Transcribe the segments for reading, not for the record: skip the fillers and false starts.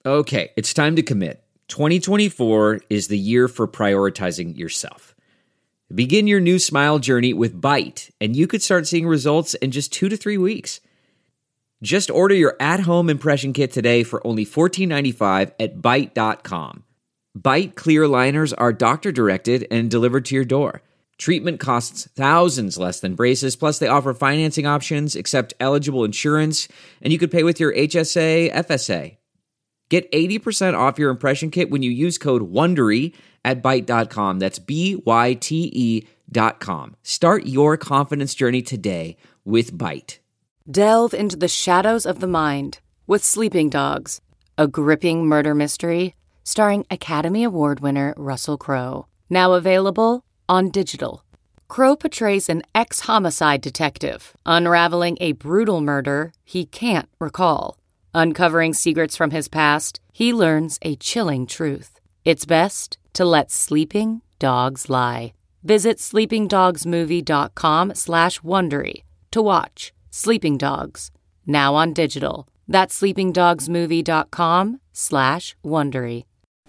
Okay, it's time to commit. 2024 is the year for prioritizing yourself. Begin your new smile journey with Byte, and you could start seeing results in just 2 to 3 weeks. Just order your at-home impression kit today for only $14.95 at Byte.com. Byte clear liners are doctor-directed and delivered to your door. Treatment costs thousands less than braces, plus they offer financing options, accept eligible insurance, and you could pay with your HSA, FSA. Get 80% off your impression kit when you use code WONDERY at Byte.com. That's BYTE.com. Start your confidence journey today with Byte. Delve into the shadows of the mind with Sleeping Dogs, a gripping murder mystery starring Academy Award winner Russell Crowe. Now available on digital. Crowe portrays an ex-homicide detective unraveling a brutal murder he can't recall. Uncovering secrets from his past, he learns a chilling truth. It's best to let sleeping dogs lie. Visit sleepingdogsmovie.com/Wondery to watch Sleeping Dogs, now on digital. That's sleepingdogsmovie.com/Wondery.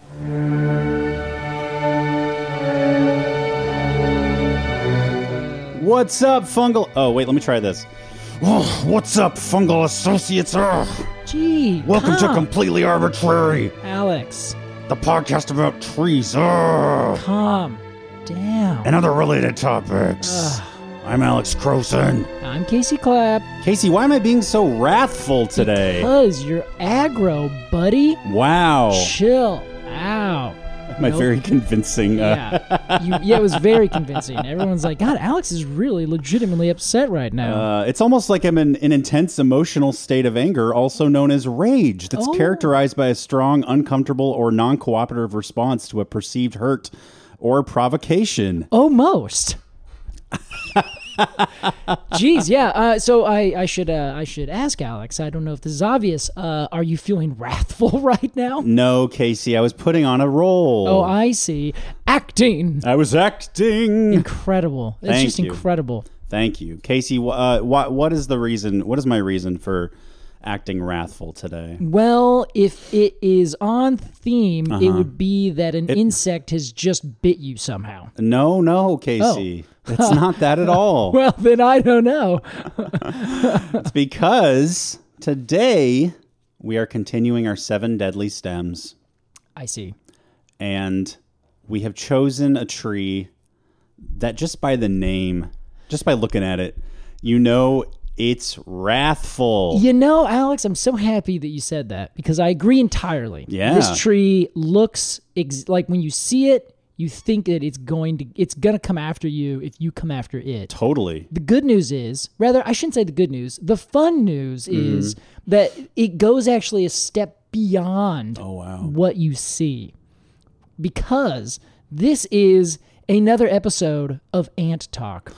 What's up, fungal... Oh, wait, let me try this. Oh, what's up, fungal associates? Gee, Welcome to Completely Arbitrary, Alex, the podcast about trees. calm down. And other related topics. I'm Alex Croson. I'm Casey Clapp. Casey, why am I being so wrathful today? Because you're aggro, buddy. Wow. Chill out. Am I very convincing? Yeah, it was very convincing. Everyone's like, God, Alex is really legitimately upset right now. It's almost like I'm in an intense emotional state of anger, also known as rage, that's characterized by a strong, uncomfortable, or non-cooperative response to a perceived hurt or provocation. Almost. Jeez, yeah. So I should ask Alex. I don't know if this is obvious. Are you feeling wrathful right now? No, Casey. I was putting on a role. Oh, I see. Acting. I was acting. Incredible. It's Thank just you. incredible. Thank you, Casey. What is the reason? What is my reason for acting wrathful today? Well, if it is on theme, it would be that an insect has just bit you somehow. No, Casey. It's not that at all. Well, then I don't know. It's because today we are continuing our 7 deadly stems. I see. And we have chosen a tree that just by the name, just by looking at it, you know it's wrathful. You know, Alex, I'm so happy that you said that because I agree entirely. Yeah. This tree looks like when you see it, you think that it's gonna come after you if you come after it. Totally. The good news is, rather, I shouldn't say the good news. The fun news is that it goes actually a step beyond what you see. Because this is another episode of Ant Talk.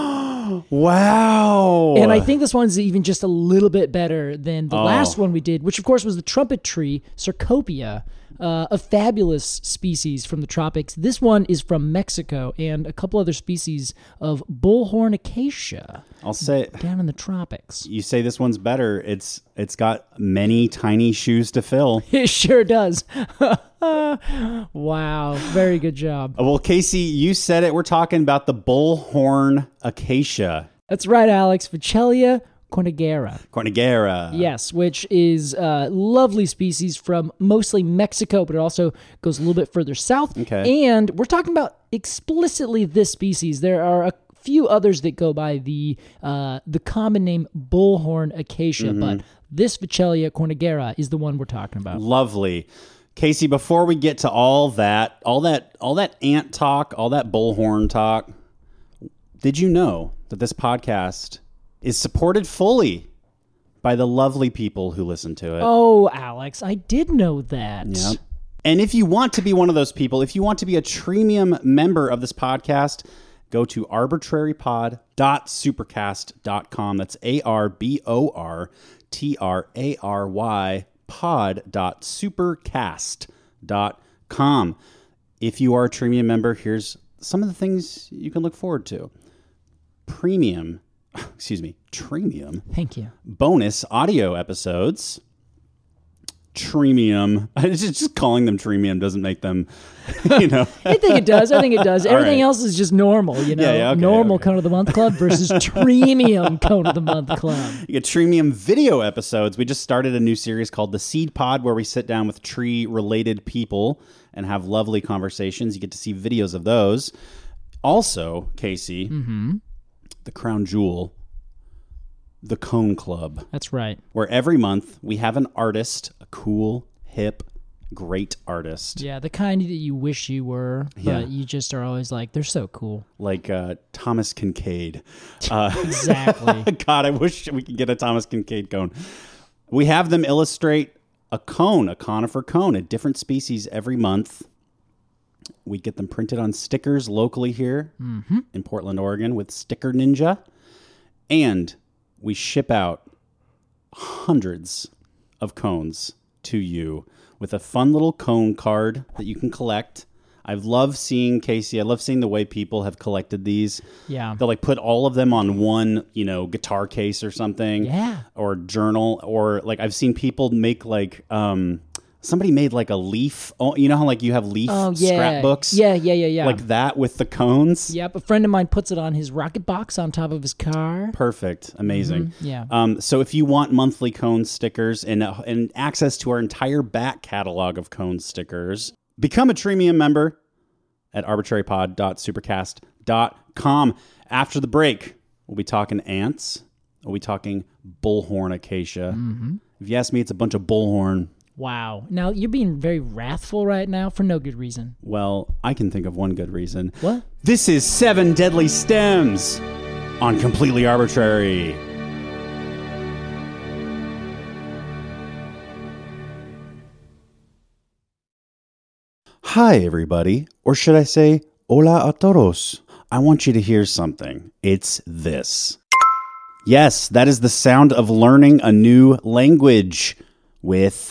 Wow. And I think this one's even just a little bit better than the last one we did, which of course was the trumpet tree, Cercopia, a fabulous species from the tropics. This one is from Mexico and a couple other species of bullhorn acacia. I'll say down in the tropics. You say this one's better. It's got many tiny shoes to fill. It sure does. Wow. Very good job. Well, Casey, you said it. We're talking about the bullhorn acacia. That's right, Alex. Vichelia cornigera. Cornigera. Yes, which is a lovely species from mostly Mexico, but it also goes a little bit further south. Okay. And we're talking about explicitly this species. There are a few others that go by the common name bullhorn acacia, but this Vichelia cornigera is the one we're talking about. Lovely. Casey, before we get to all that ant talk, all that bullhorn talk, did you know that this podcast is supported fully by the lovely people who listen to it? Oh, Alex, I did know that. Yep. And if you want to be one of those people, if you want to be a premium member of this podcast, go to arbitrarypod.supercast.com. That's ARBORTRARY pod.supercast.com. If you are a premium member, here's some of the things you can look forward to. Premium. Thank you. Bonus Bonus audio episodes, Tremium. Just calling them Tremium doesn't make them, you know. I think it does. Everything else is just normal, you know. Yeah, okay, normal Cone of the Month Club versus Tremium Cone of the Month Club. You get Tremium video episodes. We just started a new series called The Seed Pod, where we sit down with tree-related people and have lovely conversations. You get to see videos of those. Also, Casey, the crown jewel, the Cone Club. That's right. Where every month we have an artist, a cool, hip, great artist. Yeah, the kind that you wish you were, but you just are always like, they're so cool. Like Thomas Kincaid. Exactly. God, I wish we could get a Thomas Kincaid cone. We have them illustrate a cone, a conifer cone, a different species every month. We get them printed on stickers locally here in Portland, Oregon with Sticker Ninja. And we ship out hundreds of cones to you with a fun little cone card that you can collect. I love seeing, Casey, I love seeing the way people have collected these. Yeah. They'll like put all of them on one, guitar case or something. Yeah. Or journal. Or like I've seen people make like, somebody made like a leaf. Oh, you know how like you have leaf scrapbooks? Yeah. Like that with the cones? Yep. A friend of mine puts it on his rocket box on top of his car. Perfect. Amazing. Yeah. So if you want monthly cone stickers and access to our entire back catalog of cone stickers, become a Tremium member at arbitrarypod.supercast.com. After the break, we'll be talking ants. We'll be talking bullhorn acacia. If you ask me, it's a bunch of bullhorn. Wow. Now, you're being very wrathful right now for no good reason. Well, I can think of one good reason. What? This is 7 Deadly Stems on Completely Arbitrary. Hi, everybody. Or should I say, hola a todos. I want you to hear something. It's this. Yes, that is the sound of learning a new language with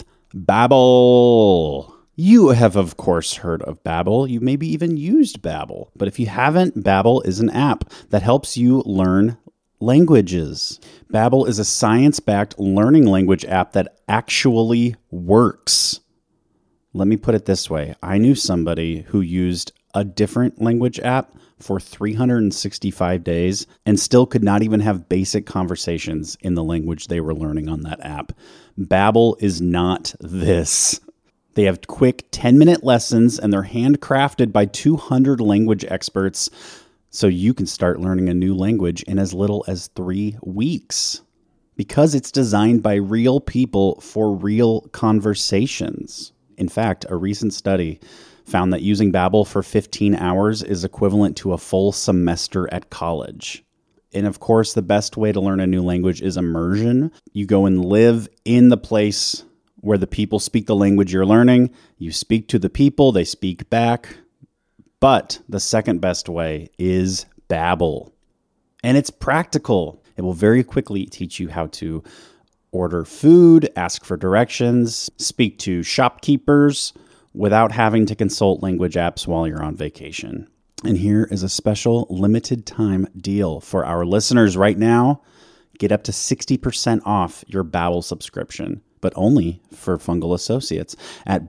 Babbel. You have, of course, heard of Babbel. You maybe even used Babbel. But if you haven't, Babbel is an app that helps you learn languages. Babbel is a science-backed learning language app that actually works. Let me put it this way. I knew somebody who used a different language app for 365 days and still could not even have basic conversations in the language they were learning on that app. Babbel is not this. They have quick 10-minute lessons and they're handcrafted by 200 language experts so you can start learning a new language in as little as 3 weeks. Because it's designed by real people for real conversations. In fact, a recent study found that using Babbel for 15 hours is equivalent to a full semester at college. And of course, the best way to learn a new language is immersion. You go and live in the place where the people speak the language you're learning. You speak to the people, they speak back. But the second best way is Babbel. And it's practical. It will very quickly teach you how to order food, ask for directions, speak to shopkeepers without having to consult language apps while you're on vacation. And here is a special limited time deal for our listeners right now. Get up to 60% off your Babbel subscription, but only for Fungal Associates at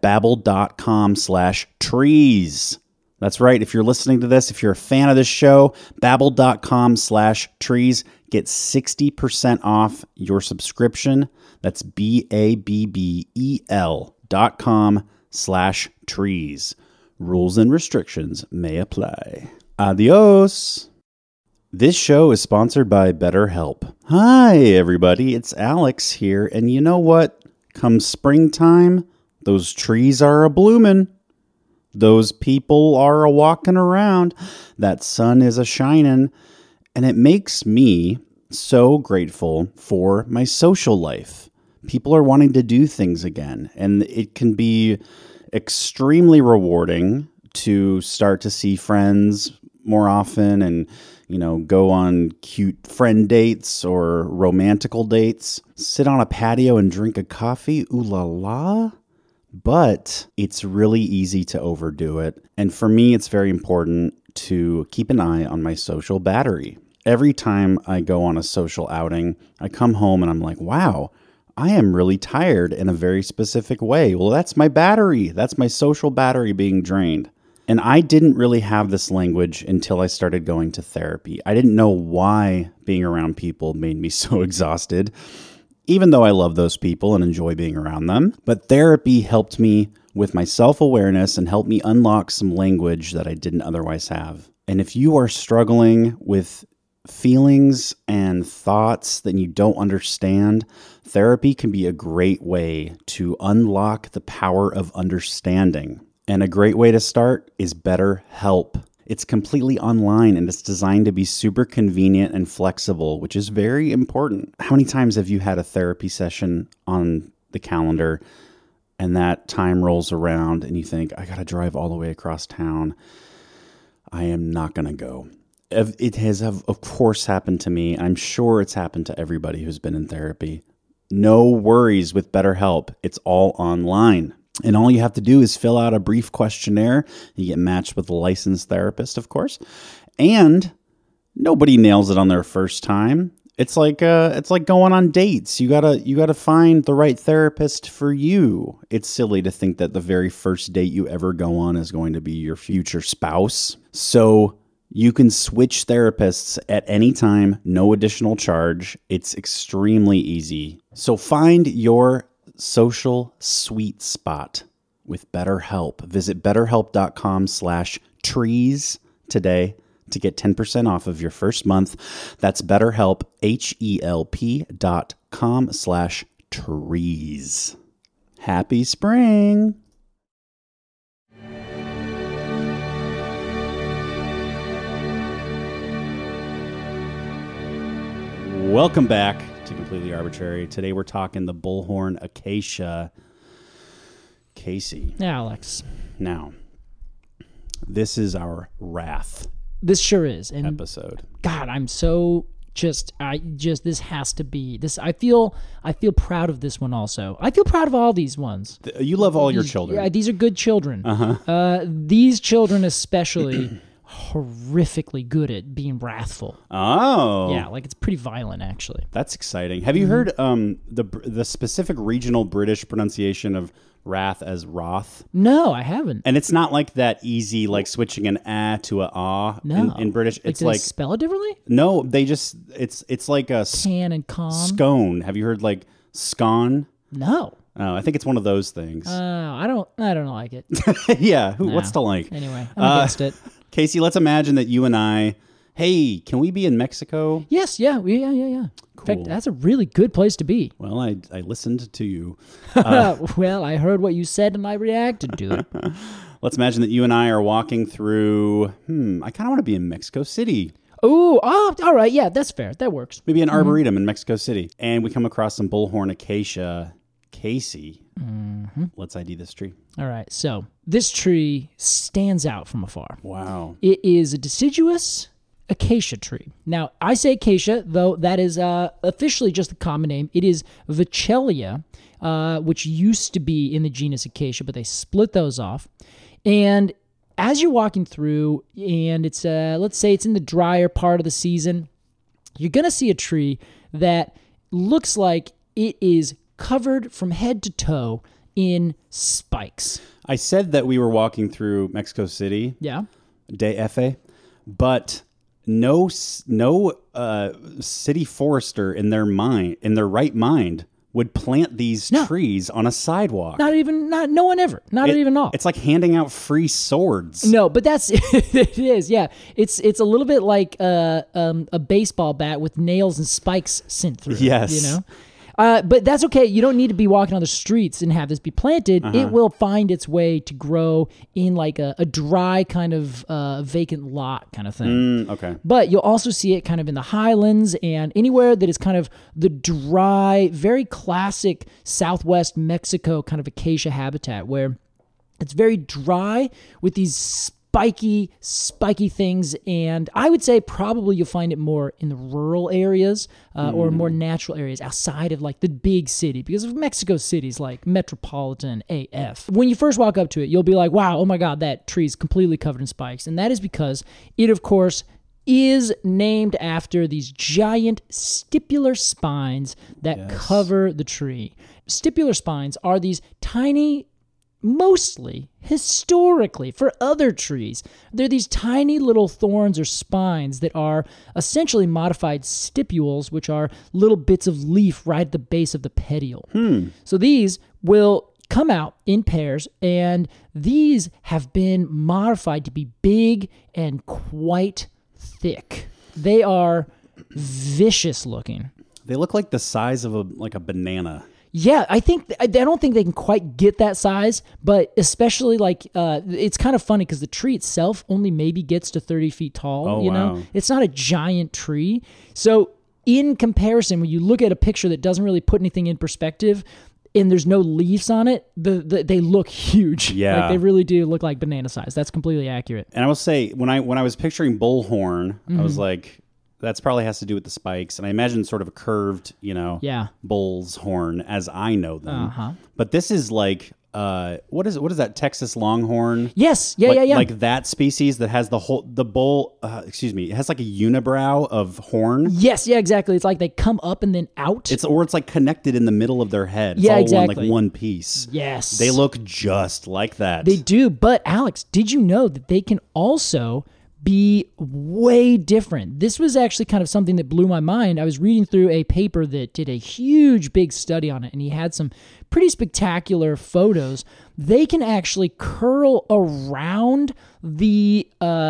babbel.com/trees. That's right. If you're listening to this, if you're a fan of this show, babbel.com/trees. Get 60% off your subscription. That's babbel.com/trees. Rules and restrictions may apply. Adios. This show is sponsored by BetterHelp. Hi, everybody. It's Alex here. And you know what? Come springtime, those trees are a-bloomin'. Those people are a-walking around. That sun is a-shining. And it makes me so grateful for my social life. People are wanting to do things again. And it can be extremely rewarding to start to see friends more often and, go on cute friend dates or romantical dates. Sit on a patio and drink a coffee. Ooh la la. But it's really easy to overdo it. And for me, it's very important to keep an eye on my social battery. Every time I go on a social outing, I come home and I'm like, wow, I am really tired in a very specific way. Well, that's my battery. That's my social battery being drained. And I didn't really have this language until I started going to therapy. I didn't know why being around people made me so exhausted, even though I love those people and enjoy being around them. But therapy helped me with my self-awareness and helped me unlock some language that I didn't otherwise have. And if you are struggling with feelings and thoughts that you don't understand, therapy can be a great way to unlock the power of understanding. And a great way to start is BetterHelp. It's completely online and it's designed to be super convenient and flexible, which is very important. How many times have you had a therapy session on the calendar and that time rolls around and you think, I got to drive all the way across town. I am not going to go. It has, of course, happened to me. I'm sure it's happened to everybody who's been in therapy. No worries with BetterHelp. It's all online. And all you have to do is fill out a brief questionnaire. You get matched with a licensed therapist, of course. And nobody nails it on their first time. It's like going on dates. You gotta find the right therapist for you. It's silly to think that the very first date you ever go on is going to be your future spouse. So you can switch therapists at any time, no additional charge. It's extremely easy. So find your social sweet spot with BetterHelp. Visit betterhelp.com/trees today to get 10% off of your first month. That's BetterHelp, HELP.com/trees. Happy spring. Welcome back to Completely Arbitrary. Today we're talking the Bullhorn Acacia. Casey. Alex. Now, this is our Wrath This sure is. And episode. God, I'm so this has to be this. I feel proud of this one also. I feel proud of all these ones. You love all your children. Yeah, these are good children. These children especially horrifically good at being wrathful. Oh. Yeah, like it's pretty violent actually. That's exciting. Have you heard the specific regional British pronunciation of wrath as wrath? No, I haven't. And it's not like that easy, like switching an a to a ah in British. Like, it's do like they spell it differently? No, they just it's like a Can and con. scone. Have you heard like scone? No. Oh, I think it's one of those things. I don't like it. Yeah, what's to like? Anyway, I'm against it. Casey, let's imagine that you and I, hey, can we be in Mexico? Yes, yeah. Cool. In fact, that's a really good place to be. Well, I listened to you. Well, I heard what you said and I reacted to it. Let's imagine that you and I are walking through, I kind of want to be in Mexico City. Oh, all right. Yeah, that's fair. That works. Maybe an arboretum in Mexico City. And we come across some bullhorn acacia. Casey, let's ID this tree. All right. So this tree stands out from afar. Wow. It is a deciduous acacia tree. Now, I say acacia, though that is officially just the common name. It is Vachellia, which used to be in the genus Acacia, but they split those off. And as you're walking through, and it's let's say it's in the drier part of the season, you're going to see a tree that looks like it is covered from head to toe in spikes. I said that we were walking through Mexico City. Yeah. DF, but no city forester in their right mind would plant these trees on a sidewalk. No one ever. Not even all. It's like handing out free swords. No, but that's it is. Yeah, it's a little bit like a baseball bat with nails and spikes sent through. Yes, you know. But that's okay. You don't need to be walking on the streets and have this be planted. It will find its way to grow in like a dry kind of vacant lot kind of thing. Okay. But you'll also see it kind of in the highlands and anywhere that is kind of the dry, very classic Southwest Mexico kind of acacia habitat where it's very dry with these spiky things, and I would say probably you'll find it more in the rural areas or more natural areas outside of like the big city, because of Mexico City's like metropolitan AF. When you first walk up to it, you'll be like, wow, oh my God, that tree is completely covered in spikes. And that is because it, of course, is named after these giant stipular spines that cover the tree. Stipular spines are these tiny, mostly, historically, for other trees, they're these tiny little thorns or spines that are essentially modified stipules, which are little bits of leaf right at the base of the petiole. So these will come out in pairs, and these have been modified to be big and quite thick. They are vicious looking. They look like the size of a banana. Yeah, I don't think they can quite get that size, but especially it's kind of funny because the tree itself only maybe gets to 30 feet tall. Oh, you know, wow. it's not a giant tree. So in comparison, when you look at a picture that doesn't really put anything in perspective, and there's no leaves on it, they look huge. Yeah. Like they really do look like banana size. That's completely accurate. And I will say, when I was picturing bullhorn, I was like, that's probably has to do with the spikes. And I imagine sort of a curved, bull's horn as I know them. But this is like, what is that Texas Longhorn? Yes. Yeah. Like that species that has the bull, it has like a unibrow of horn. Yes, yeah, exactly. It's like they come up and then out. It's like connected in the middle of their head. It's Yeah, all exactly. one piece. Yes. They look just like that. They do. But Alex, did you know that they can also be way different? This was actually kind of something that blew my mind. I was reading through a paper that did a huge, big study on it, and he had some pretty spectacular photos. They can actually curl around the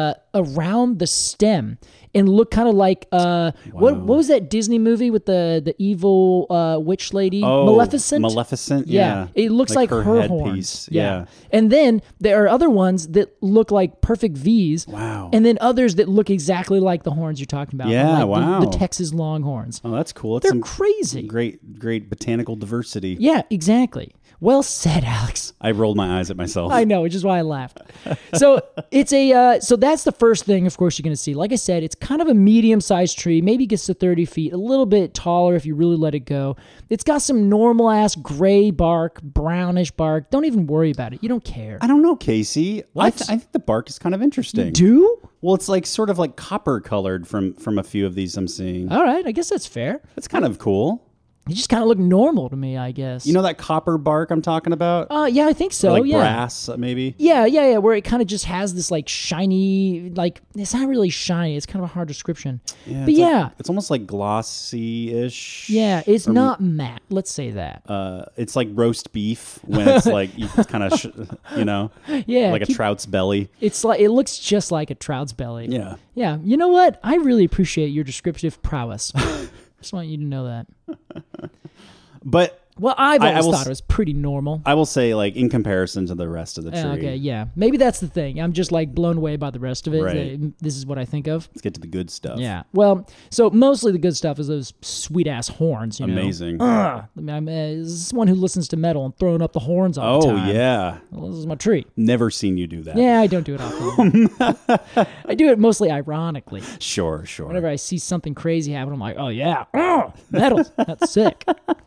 stem and look kind of like what was that Disney movie with the evil witch lady? Maleficent. Maleficent, yeah. It looks like her headpiece. horns. Yeah. And then there are other ones that look like perfect V's. Wow. And then others that look exactly like the horns you're talking about. Yeah, like wow. The Texas Longhorns. Oh, that's cool. That's They're some crazy. Great botanical diversity. Yeah, exactly. Well said, Alex. I rolled my eyes at myself. I know, which is why I laughed. So it's so that's the first thing, of course, you're going to see. Like I said, it's kind of a medium-sized tree, maybe gets to 30 feet, a little bit taller if you really let it go. It's got some normal-ass gray bark, brownish bark. Don't even worry about it. You don't care. I don't know, Casey. What? I think the bark is kind of interesting. Do? Well, it's like sort of like copper colored from a few of these I'm seeing. All right, I guess that's fair. That's kind of cool. They just kind of look normal to me, I guess. You know that copper bark I'm talking about? Yeah, I think so. Or like yeah. brass, maybe? Yeah, where it kind of just has this like shiny, like it's not really shiny. It's kind of a hard description. Yeah, but yeah, it's almost like glossy-ish. yeah, it's not matte. Let's say that. It's like roast beef when it's like you kind of, Yeah, like a trout's belly. It's like it looks just like a trout's belly. Yeah. Yeah. You know what? I really appreciate your descriptive prowess. Just want you to know that. But Well, I've I always will thought it was pretty normal. I will say, like, in comparison to the rest of the tree. Okay, yeah. Maybe that's the thing. I'm just like blown away by the rest of it. Right. This is what I think of. Let's get to the good stuff. Yeah. Well, so mostly the good stuff is those sweet ass horns. You know? Amazing. I mean, I'm someone who listens to metal and throwing up the horns all the Oh, time. yeah. Well, this is my treat. Never seen you do that. Yeah, I don't do it often. I do it mostly ironically. Sure. Whenever I see something crazy happen, I'm like, oh yeah, metal. That's sick.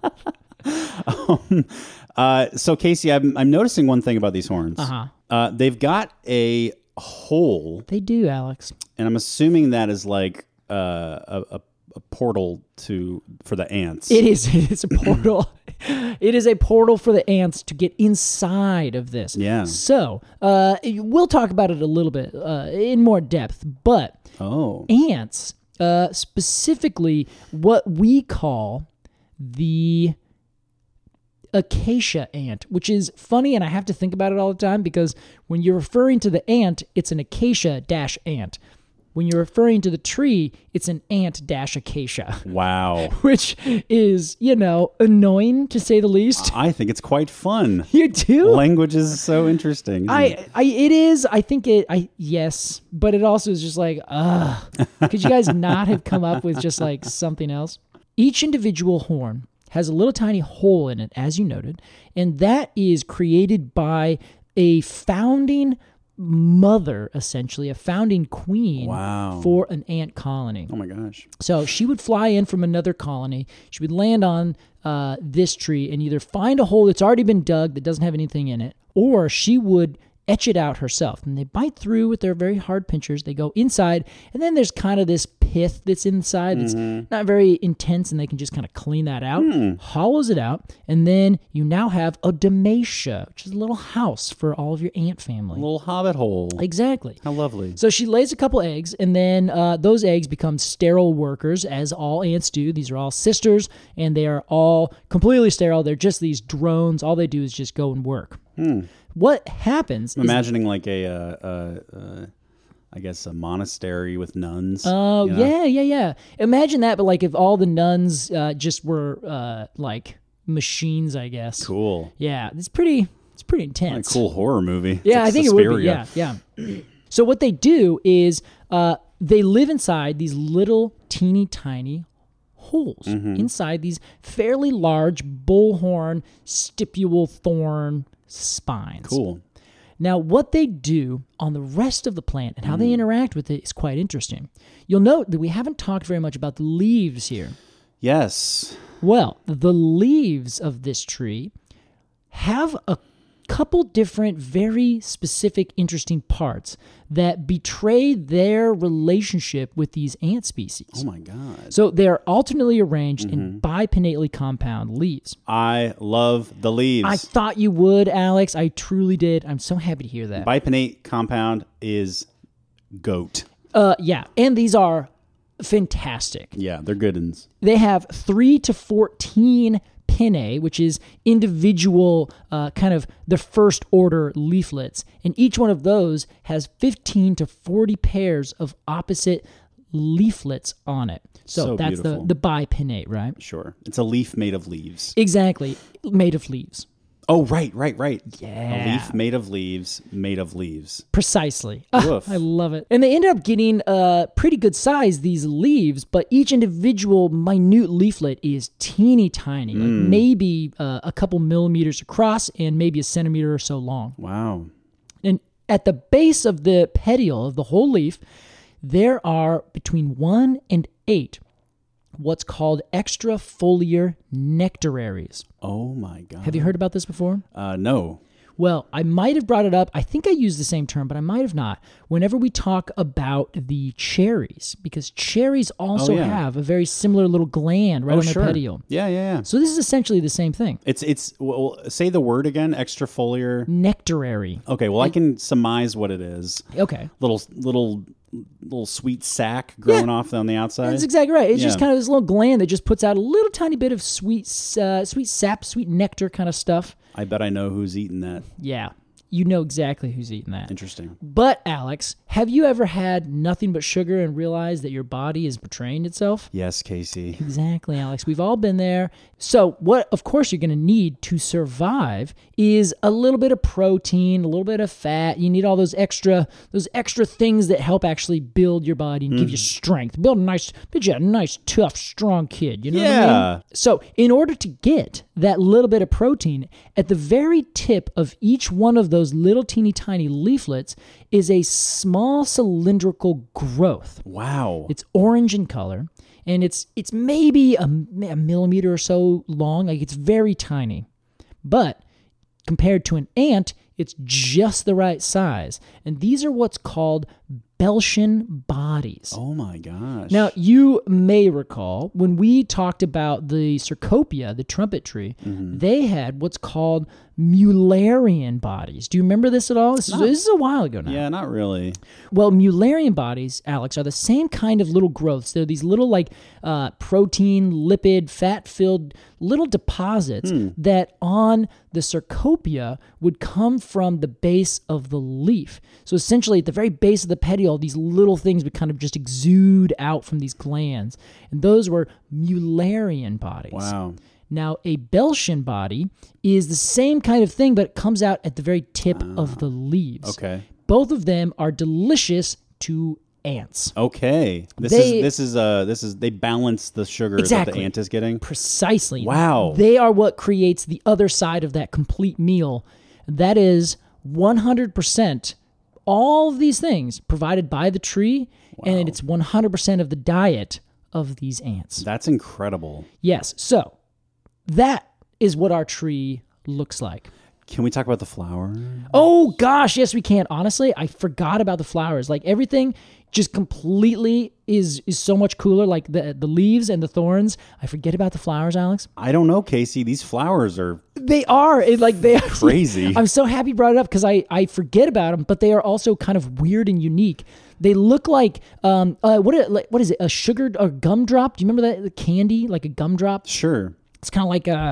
So Casey, I'm noticing one thing about these horns. Uh-huh. They've got a hole, They do, Alex. and I'm assuming that is like a portal for the ants. It is. It is a portal. It is a portal for the ants to get inside of this. Yeah. So we'll talk about it a little bit in more depth, but Oh. ants, specifically what we call the acacia ant, which is funny, and I have to think about it all the time because when you're referring to the ant, it's an acacia-ant. When you're referring to the tree, it's an ant-acacia, Wow. which is, annoying to say the least. I think it's quite fun. You do? Language is so interesting. isn't it? It is. I think yes, but it also is just like, could you guys not have come up with just like something else? Each individual horn has a little tiny hole in it, as you noted, and that is created by a founding mother, essentially, a founding queen Wow. for an ant colony. Oh my gosh. So she would fly in from another colony. She would land on this tree and either find a hole that's already been dug that doesn't have anything in it, or she would etch it out herself. And they bite through with their very hard pinchers. They go inside, and then there's kind of this pith that's inside that's not very intense, and they can just kind of clean that out, hollows it out, and then you now have a Demacia, which is a little house for all of your ant family. A little hobbit hole. Exactly. How lovely. So she lays a couple eggs, and then those eggs become sterile workers, as all ants do. These are all sisters, and they are all completely sterile. They're just these drones. All they do is just go and work. What happens I'm imagining like I guess a monastery with nuns. Oh, you know? yeah. Imagine that, but like if all the nuns just were like machines, I guess. Cool. Yeah, it's pretty Like a intense. cool horror movie. Yeah, It's I think it Suspiria. would be. Yeah. So what they do is they live inside these little teeny tiny holes inside these fairly large bullhorn stipule thorn spines. Cool. Now, what they do on the rest of the plant and how they interact with it is quite interesting. You'll note that we haven't talked very much about the leaves here. Yes. Well, the leaves of this tree have a couple different, very specific, interesting parts that betray their relationship with these ant species. Oh my God. So they are alternately arranged in bipinnately compound leaves. I love the leaves. I thought you would, Alex. I truly did. I'm so happy to hear that. Bipinnate compound is goat. Yeah, and these are fantastic. Yeah, they're good ones. They have 3 to 14 pinnae, which is individual kind of the first order leaflets. And each one of those has 15 to 40 pairs of opposite leaflets on it. So that's beautiful. the bipinnate, right? Sure. It's a leaf made of leaves. Exactly. Made of leaves. Oh, right. Yeah. A leaf made of leaves, made of leaves. Precisely. Woof. I love it. And they end up getting pretty good size, these leaves, but each individual minute leaflet is teeny tiny, like maybe a couple millimeters across and maybe a centimeter or so long. Wow. And at the base of the petiole of the whole leaf, there are between 1 and 8 what's called extrafoliar nectararies. Oh my God. Have you heard about this before? No. Well, I might have brought it up. I think I used the same term, but I might have not. Whenever we talk about the cherries, because cherries also yeah. have a very similar little gland right on their petiole. Yeah. So this is essentially the same thing. It's well, say the word again, extrafoliar. Nectarary. Okay, well I can surmise what it is. Okay. Little sweet sac growing off on the outside. That's exactly right. It's just Yeah. kind of this little gland that just puts out a little tiny bit of sweet sap, sweet nectar kind of stuff. I bet I know who's eating that. Yeah. You know exactly who's eating that. Interesting. But, Alex, have you ever had nothing but sugar and realized that your body is betraying itself? Yes, Casey. Exactly, Alex. We've all been there. So what, of course, you're going to need to survive is a little bit of protein, a little bit of fat. You need all those extra things that help actually build your body and give you strength. Build you a nice, tough, strong kid. You know what I mean? So in order to get that little bit of protein, at the very tip of each one of those little teeny tiny leaflets is a small cylindrical growth. Wow. It's orange in color, and it's maybe a millimeter or so long. Like, it's very tiny. But compared to an ant, it's just the right size. And these are what's called Beltian bodies. Oh my gosh. Now, you may recall when we talked about the Cecropia, the trumpet tree, they had what's called Mullerian bodies. Do you remember this at all? This is a while ago now. Yeah, not really. Well, Mullerian bodies, Alex, are the same kind of little growths. They're these little, like, protein, lipid, fat-filled little deposits that on the Cecropia would come from the base of the leaf. So essentially, at the very base of the petiole, these little things would kind of just exude out from these glands. And those were Mullerian bodies. Wow. Now, a Beltian body is the same kind of thing, but it comes out at the very tip of the leaves. Okay. Both of them are delicious to ants. Okay. This is they balance the sugar that Exactly. the ant is getting. Precisely. Wow. They are what creates the other side of that complete meal. That is 100% all of these things provided by the tree, and it's 100% of the diet of these ants. That's incredible. Yes. So that is what our tree looks like. Can we talk about the flower? Oh gosh, yes we can. Honestly, I forgot about the flowers. Like everything just completely is so much cooler. Like the leaves and the thorns. I forget about the flowers, Alex. I don't know, Casey. These flowers are They are. They are crazy. I'm so happy you brought it up because I forget about them, but they are also kind of weird and unique. They look like what is it? A sugar or gumdrop? Do you remember that the candy, like a gumdrop? Sure. It's kind of like a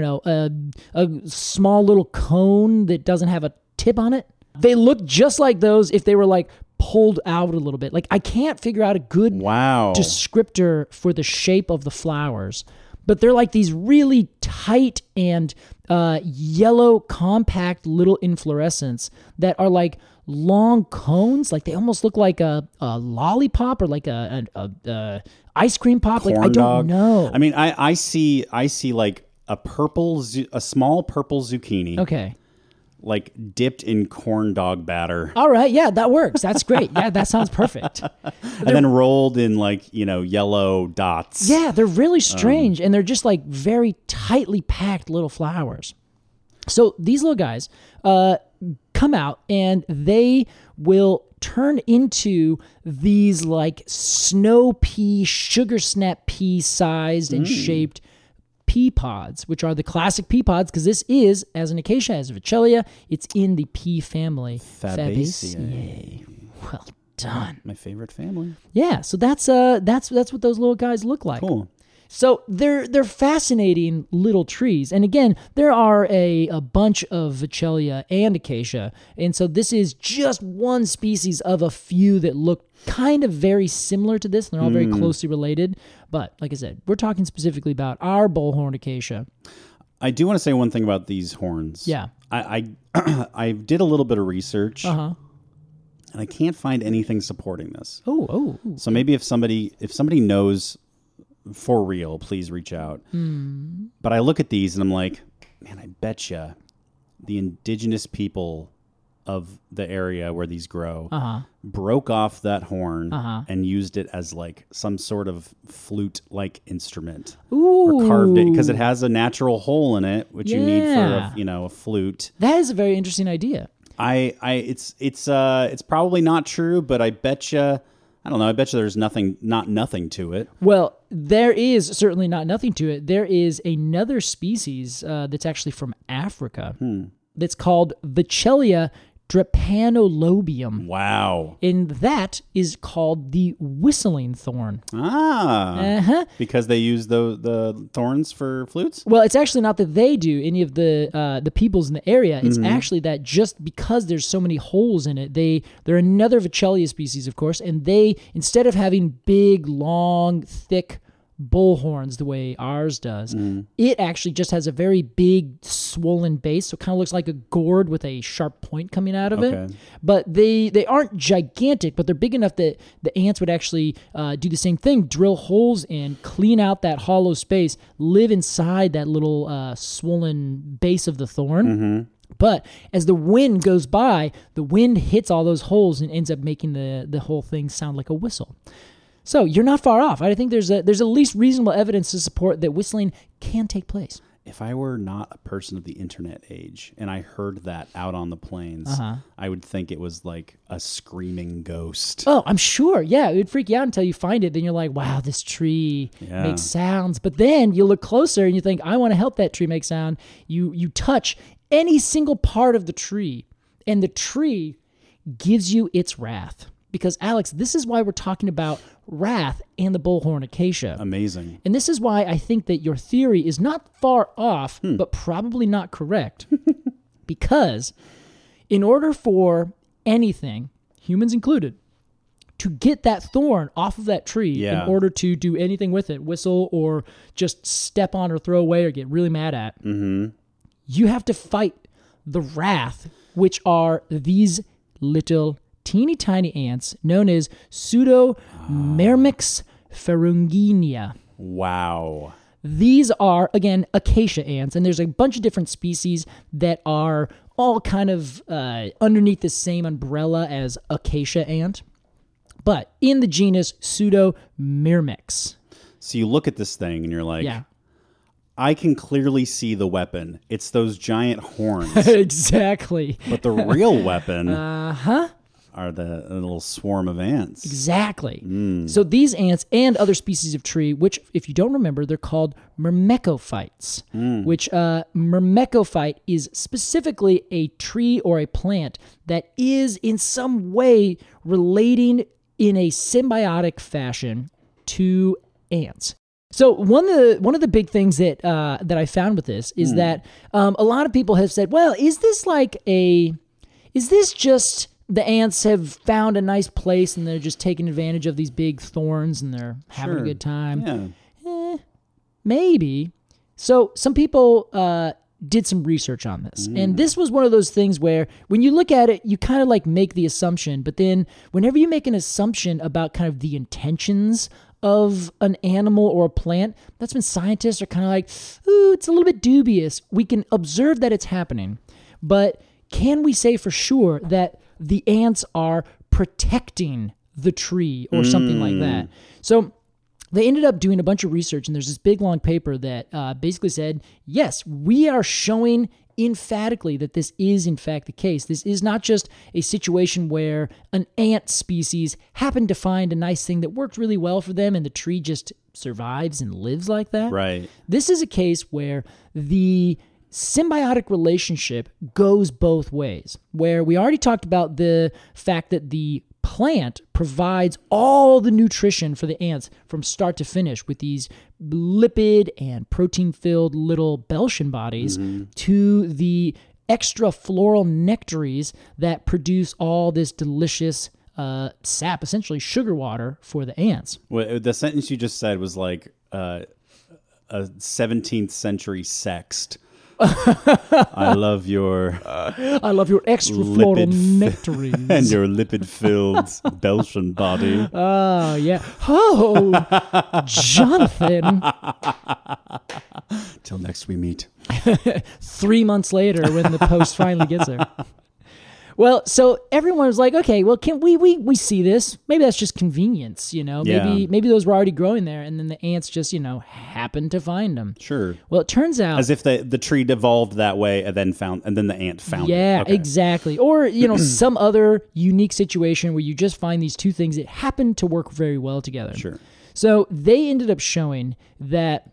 small little cone that doesn't have a tip on it. They look just like those if they were like pulled out a little bit. Like I can't figure out a good descriptor for the shape of the flowers, but they're like these really tight and yellow, compact little inflorescence that are like long cones. Like they almost look like a lollipop or like a ice cream pop. Corn like I don't dog. know. I mean, I see like a small purple zucchini. Okay. Like dipped in corn dog batter. All right. Yeah, that works. That's great. Yeah, that sounds perfect. And then rolled in like, yellow dots. Yeah, they're really strange, and they're just like very tightly packed little flowers. So these little guys come out, and they will turn into these like snow pea, sugar snap pea sized and shaped pea pods, which are the classic pea pods, because this is, as an acacia, as a Vechelia, it's in the pea family. Fabaceae. Well done. My favorite family. Yeah, so that's what those little guys look like. Cool. So they're fascinating little trees. And again, there are a bunch of Vechelia and acacia. And so this is just one species of a few that look kind of very similar to this. And they're all very closely related. But like I said, we're talking specifically about our bullhorn acacia. I do want to say one thing about these horns. Yeah. I did a little bit of research. Uh-huh. And I can't find anything supporting this. Oh. So maybe if somebody knows for real, please reach out. But I look at these and I'm like, man, I bet you the indigenous people of the area where these grow broke off that horn and used it as like some sort of flute-like instrument. Ooh. Or carved it because it has a natural hole in it, which you need for a flute. That is a very interesting idea. It's probably not true, but I bet you. I don't know. I bet you there's nothing to it. Well, there is certainly not nothing to it. There is another species that's actually from Africa that's called Vechelia drepanolobium. Wow. And that is called the whistling thorn. Because they use the thorns for flutes? Well, it's actually not that they do, any of the peoples in the area. It's actually that just because there's so many holes in it, they're another Vechelia species, of course, and they, instead of having big, long, thick bullhorns the way ours does, it actually just has a very big swollen base, so it kind of looks like a gourd with a sharp point coming out of it. But they aren't gigantic, but they're big enough that the ants would actually do the same thing, drill holes in, clean out that hollow space, live inside that little swollen base of the thorn. But as the wind goes by, the wind hits all those holes and ends up making the whole thing sound like a whistle. So you're not far off. I think there's at least reasonable evidence to support that whistling can take place. If I were not a person of the internet age and I heard that out on the plains, I would think it was like a screaming ghost. Oh, I'm sure. Yeah, it would freak you out until you find it. Then you're like, wow, this tree makes sounds. But then you look closer and you think, I want to help that tree make sound. You touch any single part of the tree, and the tree gives you its wrath. Because, Alex, this is why we're talking about wrath and the bullhorn acacia. Amazing. And this is why I think that your theory is not far off, but probably not correct. Because in order for anything, humans included, to get that thorn off of that tree in order to do anything with it, whistle or just step on or throw away or get really mad at, you have to fight the wrath, which are these little teeny tiny ants known as Pseudomyrmex ferruginea. Wow. These are, again, acacia ants, and there's a bunch of different species that are all kind of underneath the same umbrella as acacia ant, but in the genus Pseudomyrmex. So you look at this thing and you're like, I can clearly see the weapon. It's those giant horns. Exactly. But the real weapon are the little swarm of ants. Exactly. So these ants and other species of tree, which, if you don't remember, they're called myrmecophytes, which myrmecophyte is specifically a tree or a plant that is in some way relating in a symbiotic fashion to ants. So one of the big things that I found with this is that a lot of people have said, well, is this just the ants have found a nice place and they're just taking advantage of these big thorns and they're having a good time? Yeah. Maybe. So some people did some research on this. And this was one of those things where when you look at it, you kind of like make the assumption, but then whenever you make an assumption about kind of the intentions of an animal or a plant, that's when scientists are kind of like, ooh, it's a little bit dubious. We can observe that it's happening, but can we say for sure that the ants are protecting the tree or something like that? So they ended up doing a bunch of research, and there's this big long paper that basically said, yes, we are showing emphatically that this is in fact the case. This is not just a situation where an ant species happened to find a nice thing that worked really well for them and the tree just survives and lives like that. Right. This is a case where the symbiotic relationship goes both ways, where we already talked about the fact that the plant provides all the nutrition for the ants from start to finish with these lipid and protein-filled little Belgian bodies to the extra floral nectaries that produce all this delicious sap, essentially sugar water for the ants. Well, the sentence you just said was like a 17th century sext. I love your extra floral nectaries and your lipid-filled Belgian body. Oh, yeah. Oh, Jonathan. Till next we meet. 3 months later when the post finally gets there. Well, so everyone was like, okay, well, can we see this? Maybe that's just convenience, you know? Maybe those were already growing there, and then the ants just, happened to find them. Sure. Well, it turns out... As if the tree evolved that way and then the ant found it. Yeah, Okay. exactly. Or, some other unique situation where you just find these two things that happen to work very well together. Sure. So they ended up showing that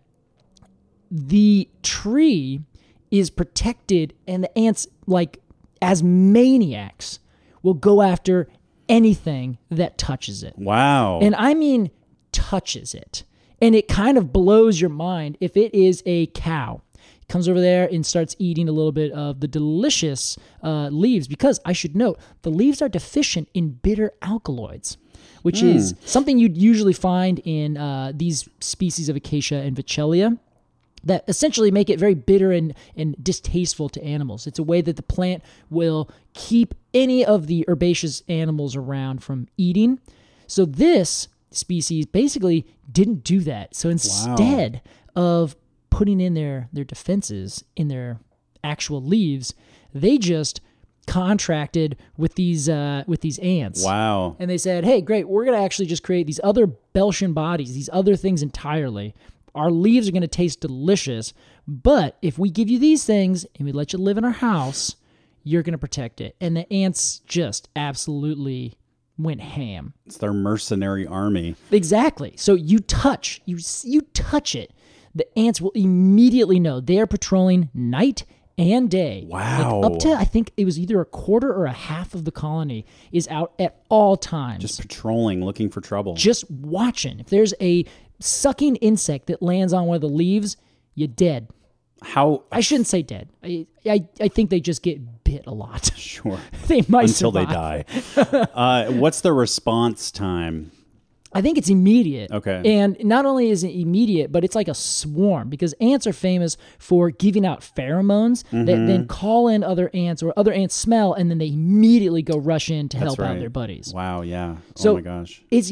the tree is protected and the ants, as maniacs, will go after anything that touches it. Wow. And I mean touches it. And it kind of blows your mind if it is a cow. It comes over there and starts eating a little bit of the delicious leaves, because I should note, the leaves are deficient in bitter alkaloids, which is something you'd usually find in these species of Acacia and Vachellia, that essentially make it very bitter and distasteful to animals. It's a way that the plant will keep any of the herbaceous animals around from eating. So this species basically didn't do that. So instead of putting in their defenses in their actual leaves, they just contracted with these ants. Wow. And they said, hey, great, we're going to actually just create these other Belgian bodies, these other things entirely. Our leaves are going to taste delicious, but if we give you these things and we let you live in our house, you're going to protect it. And the ants just absolutely went ham. It's their mercenary army. Exactly. So you touch it, the ants will immediately know. They are patrolling night and day. Wow. Up to, I think it was either a quarter or a half of the colony is out at all times. Just patrolling, looking for trouble. Just watching. If there's a sucking insect that lands on one of the leaves, you're dead. How? I shouldn't say dead. I think they just get bit a lot. Sure. They might Until survive. they die. What's the response time? I think it's immediate. Okay. And not only is it immediate, but it's like a swarm, because ants are famous for giving out pheromones that then call in other ants, or other ants smell, and then they immediately go rush in to help out their buddies. Wow, yeah. So oh my gosh. It's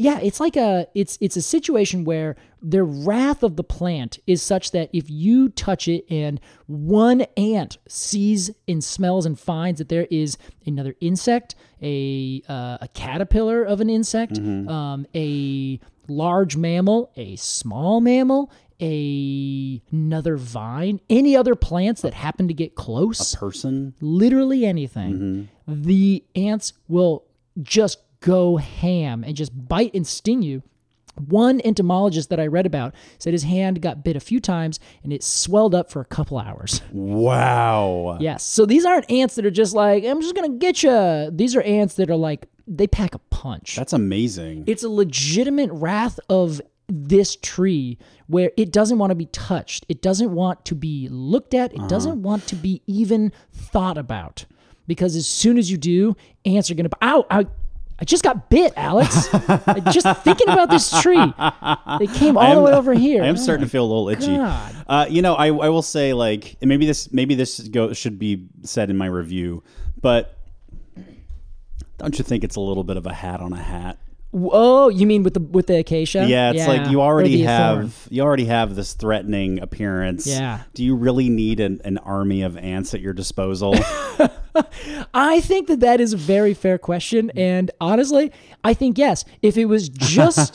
a situation where the wrath of the plant is such that if you touch it and one ant sees and smells and finds that there is another insect, a caterpillar of an insect, a large mammal, a small mammal, another vine, any other plants that happen to get close, Person. literally anything, the ants will just go ham and just bite and sting you. One entomologist that I read about said his hand got bit a few times and it swelled up for a couple hours. Wow. Yes. So these aren't ants that are just like, I'm just going to get you. These are ants that are like, they pack a punch. That's amazing. It's a legitimate wrath of this tree where it doesn't want to be touched. It doesn't want to be looked at. It doesn't want to be even thought about. Because as soon as you do, ants are going to, ow, I just got bit, Alex. Just thinking about this tree. They came all the way over here. I am starting to feel a little itchy. I will say, like, and maybe this should be said in my review, but don't you think it's a little bit of a hat on a hat? Oh, you mean with the acacia? Yeah, it's like you already thorn. have this threatening appearance. Yeah. Do you really need an army of ants at your disposal? I think that is a very fair question, and honestly, I think yes. If it was just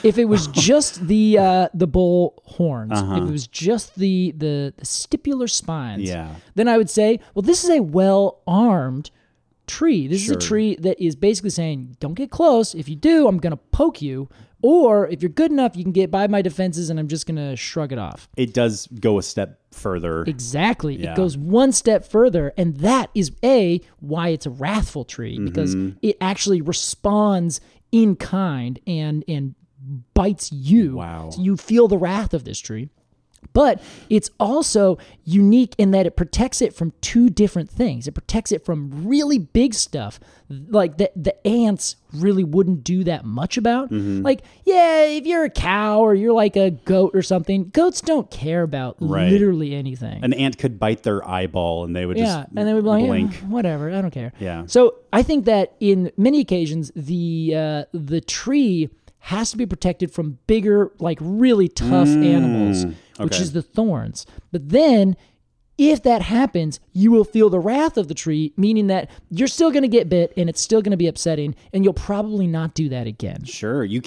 the bull horns, if it was just the stipular spines, then I would say, well, this is a well-armed tree. This is a tree that is basically saying, don't get close. If you do, I'm going to poke you. Or if you're good enough, you can get by my defenses and I'm just going to shrug it off. It does go a step further. Exactly. Yeah. It goes one step further. And that is why it's a wrathful tree, because it actually responds in kind and bites you. Wow. So you feel the wrath of this tree. But it's also unique in that it protects it from two different things. It protects it from really big stuff, like the ants really wouldn't do that much about. Like, yeah, if you're a cow or you're like a goat or something, goats don't care about literally anything. An ant could bite their eyeball and they would just and they would be like, blink. Whatever, I don't care. Yeah. So I think that in many occasions, the tree has to be protected from bigger, like really tough animals, which is the thorns. But then, if that happens, you will feel the wrath of the tree, meaning that you're still going to get bit and it's still going to be upsetting, and you'll probably not do that again. Sure, you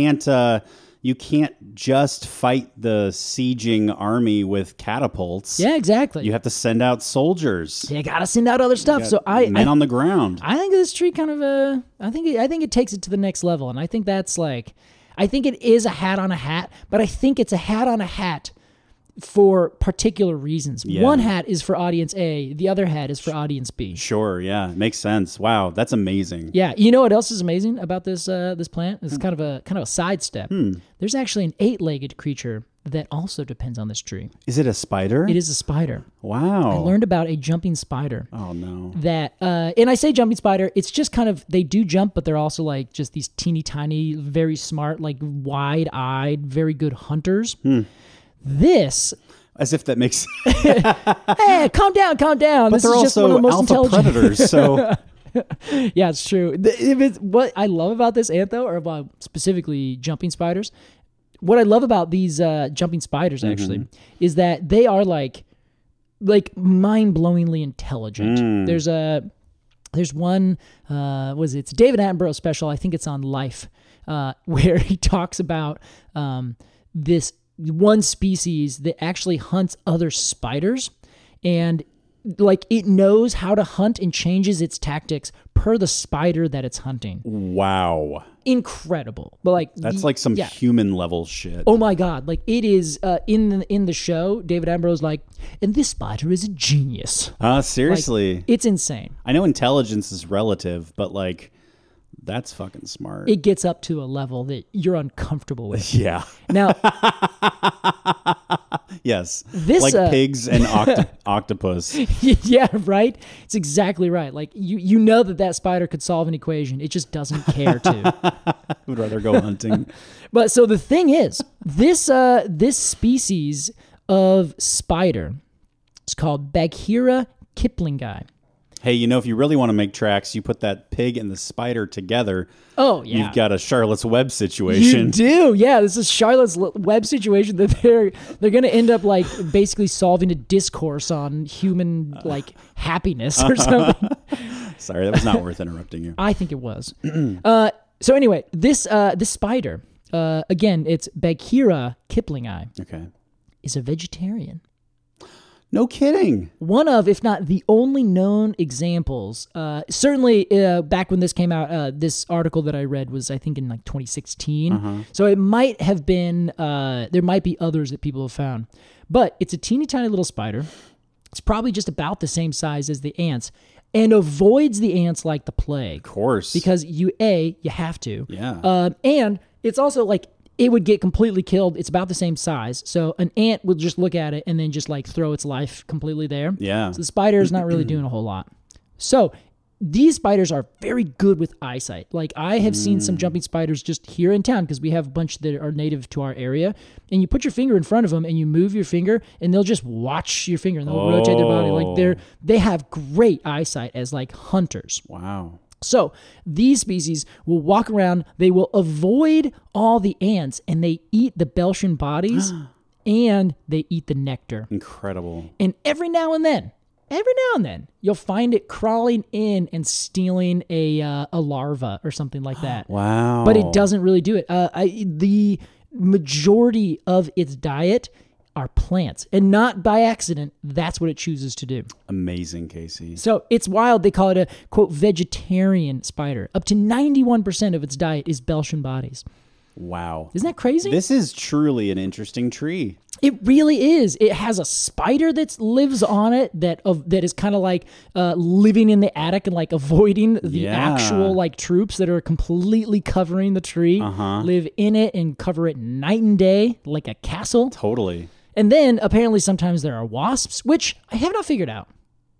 can't just fight the sieging army with catapults. Yeah, exactly. You have to send out soldiers. You got to send out other stuff. So men on the ground. I think this tree kind of I think it takes it to the next level, and I think that's like, I think it is a hat on a hat, but I think it's a hat on a hat for particular reasons. Yeah. One hat is for audience A, the other hat is for audience B. Sure, yeah, makes sense. Wow, that's amazing. Yeah, you know what else is amazing about this this plant? It's kind of a sidestep. There's actually an 8-legged creature that also depends on this tree. Is it a spider? It is a spider. Wow. I learned about a jumping spider. Oh no. That and I say jumping spider, it's just kind of, they do jump, but they're also like just these teeny tiny, very smart, like wide-eyed, very good hunters. This, as if that makes hey, calm down. But This they're is just one also of the most alpha intelligent predators, so yeah, it's true. What I love about this ant, though, or about specifically jumping spiders, what I love about these jumping spiders actually is that they are like mind-blowingly intelligent. There's one it's a David Attenborough special. I think it's on Life, where he talks about this one species that actually hunts other spiders, and like it knows how to hunt and changes its tactics per the spider that it's hunting. wow. Incredible. But like That's like some human level shit. oh my god, like it is in the show, David Attenborough's like, and this spider is a genius. Seriously. Like, it's insane. I know intelligence is relative, but like that's fucking smart. It gets up to a level that you're uncomfortable with. Yeah. Now, Yes. This, like pigs and octopus. yeah, right? It's exactly right. Like you know that spider could solve an equation. It just doesn't care to. Would rather go hunting. But so the thing is, this species of spider is called Bagheera kiplingi. Hey, if you really want to make tracks, you put that pig and the spider together. Oh, yeah. You've got a Charlotte's Web You situation. do, yeah. This is Charlotte's Web situation that they're going to end up like basically solving a discourse on human like happiness or something. Sorry, that was not worth interrupting you. I think it was. So anyway, this spider, again, it's Bagheera kiplingi. Okay. is a vegetarian. No kidding. One of, if not the only known examples, certainly back when this came out, this article that I read was, I think, in like 2016. So it might have been, there might be others that people have found. But it's a teeny tiny little spider. It's probably just about the same size as the ants and avoids the ants like the plague. Of course. Because you have to. Yeah. And it's also like, it would get completely killed. It's about the same size. So an ant would just look at it and then just like throw its life completely there. Yeah. So the spider is not really doing a whole lot. So these spiders are very good with eyesight. Like I have seen some jumping spiders just here in town because we have a bunch that are native to our area. And you put your finger in front of them and you move your finger and they'll just watch your finger and they'll rotate their body. Like they have great eyesight as like hunters. Wow. So these species will walk around, they will avoid all the ants, and they eat the Belgian bodies, and they eat the nectar. Incredible. And every now and then, you'll find it crawling in and stealing a larva or something like that. Wow. But it doesn't really do it. The majority of its diet are plants, and not by accident. That's what it chooses to do. Amazing, Casey. So it's wild. They call it a, quote, vegetarian spider. Up to 91% of its diet is Belgian bodies. Wow. Isn't that crazy? This is truly an interesting tree. It really is. It has a spider that lives on it that is kind of like living in the attic and like avoiding the actual like troops that are completely covering the tree. Live in it and cover it night and day like a castle. Totally. And then apparently sometimes there are wasps, which I have not figured out.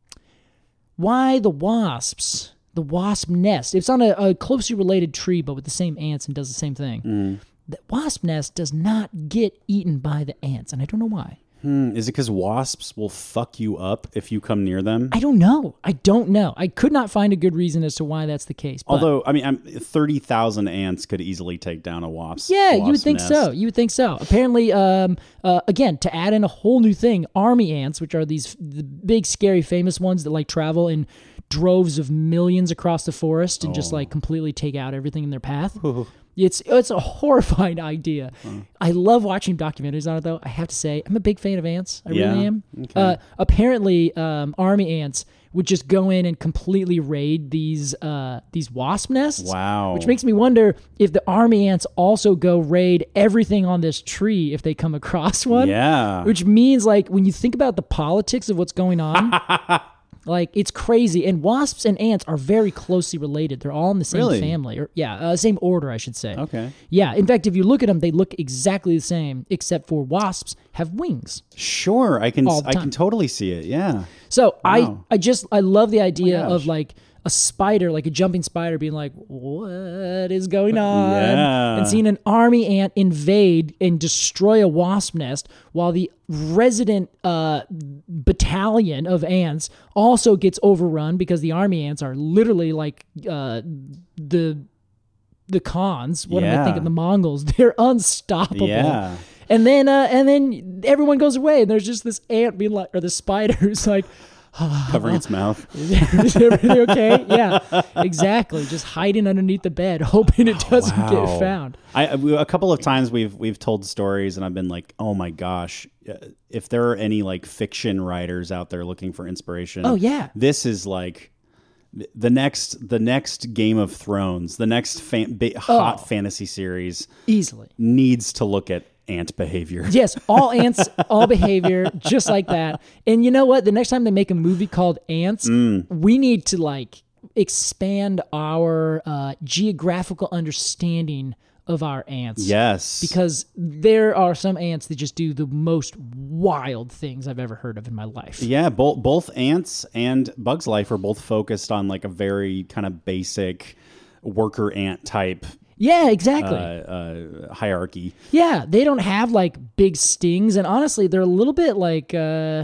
Why the wasps? The wasp nest. It's on a closely related tree, but with the same ants and does the same thing. The wasp nest does not get eaten by the ants, and I don't know why. Is it because wasps will fuck you up if you come near them? I don't know. I could not find a good reason as to why that's the case. But Although, I mean, 30,000 ants could easily take down a wasp. yeah, you would think nest. so. You would think so. Apparently, again, to add in a whole new thing, army ants, which are the big, scary, famous ones that like travel in droves of millions across the forest and just like completely take out everything in their path. It's a horrifying idea. I love watching documentaries on it, though. I have to say, I'm a big fan of ants. I really am. Okay. Apparently, army ants would just go in and completely raid these wasp nests. Wow. Which makes me wonder if the army ants also go raid everything on this tree if they come across one. Yeah. Which means, like, when you think about the politics of what's going on, like, it's crazy. And wasps and ants are very closely related. They're all in the same Really? family. Or same order, I should say. Okay. Yeah. In fact, if you look at them, they look exactly the same, except for wasps have wings. Sure, I can All the I time. can totally see it. Yeah. So Wow. I love the idea gosh. of like a spider, like a jumping spider being like, what is going on? Yeah. And seeing an army ant invade and destroy a wasp nest while the resident battalion of ants also gets overrun because the army ants are literally like the Khans. What am I Yeah. thinking? The Mongols. They're unstoppable. Yeah. And then everyone goes away, and there's just this ant being like, or the spider who's like, Covering its mouth. is everything okay? Yeah, exactly. Just hiding underneath the bed, hoping it doesn't get found. A couple of times we've told stories, and I've been like, oh my gosh, if there are any like fiction writers out there looking for inspiration, Oh, yeah. this is like the next Game of Thrones, the next hot fantasy series Easily. needs to look at ant behavior. Yes, all ants, all behavior, just like that. And you know what? The next time they make a movie called Ants, we need to like expand our geographical understanding of our ants. Yes. Because there are some ants that just do the most wild things I've ever heard of in my life. Yeah, both Ants and Bugs Life are both focused on like a very kind of basic worker ant type Yeah, exactly. hierarchy. Yeah, they don't have like big stings, and honestly, they're a little bit like beta,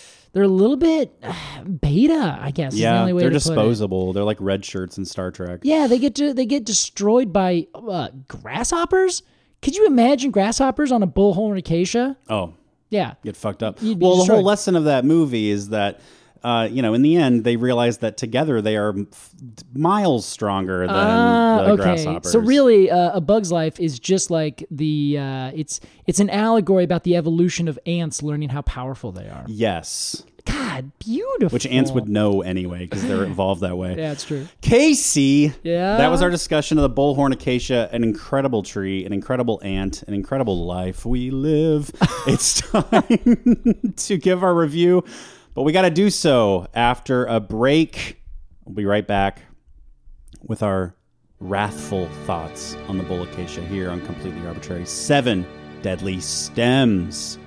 I guess. Is the Yeah, only way they're to put it. disposable. They're like red shirts in Star Trek. Yeah, they get destroyed by grasshoppers. Could you imagine grasshoppers on a bullhorn acacia? Oh, Yeah. get fucked up. You'd be Well, the destroyed. whole lesson of that movie is that in the end, they realize that together they are miles stronger than the grasshoppers. So really, A Bug's Life is just like it's an allegory about the evolution of ants learning how powerful they are. Yes. God, beautiful. Which ants would know anyway because they're evolved that way. Yeah, it's true. Casey. Yeah? That was our discussion of the bullhorn acacia, an incredible tree, an incredible ant, an incredible life we live. It's time to give our review, but we got to do so after a break. We'll be right back with our wrathful thoughts on the bull acacia here on Completely Arbitrary. 7 Deadly Stems.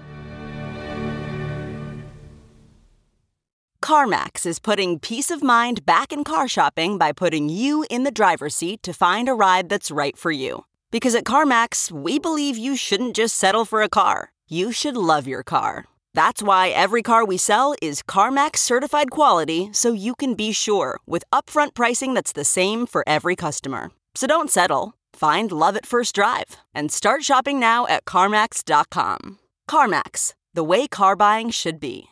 CarMax is putting peace of mind back in car shopping by putting you in the driver's seat to find a ride that's right for you. Because at CarMax, we believe you shouldn't just settle for a car. You should love your car. That's why every car we sell is CarMax certified quality, so you can be sure with upfront pricing that's the same for every customer. So don't settle. Find love at first drive and start shopping now at CarMax.com. CarMax, the way car buying should be.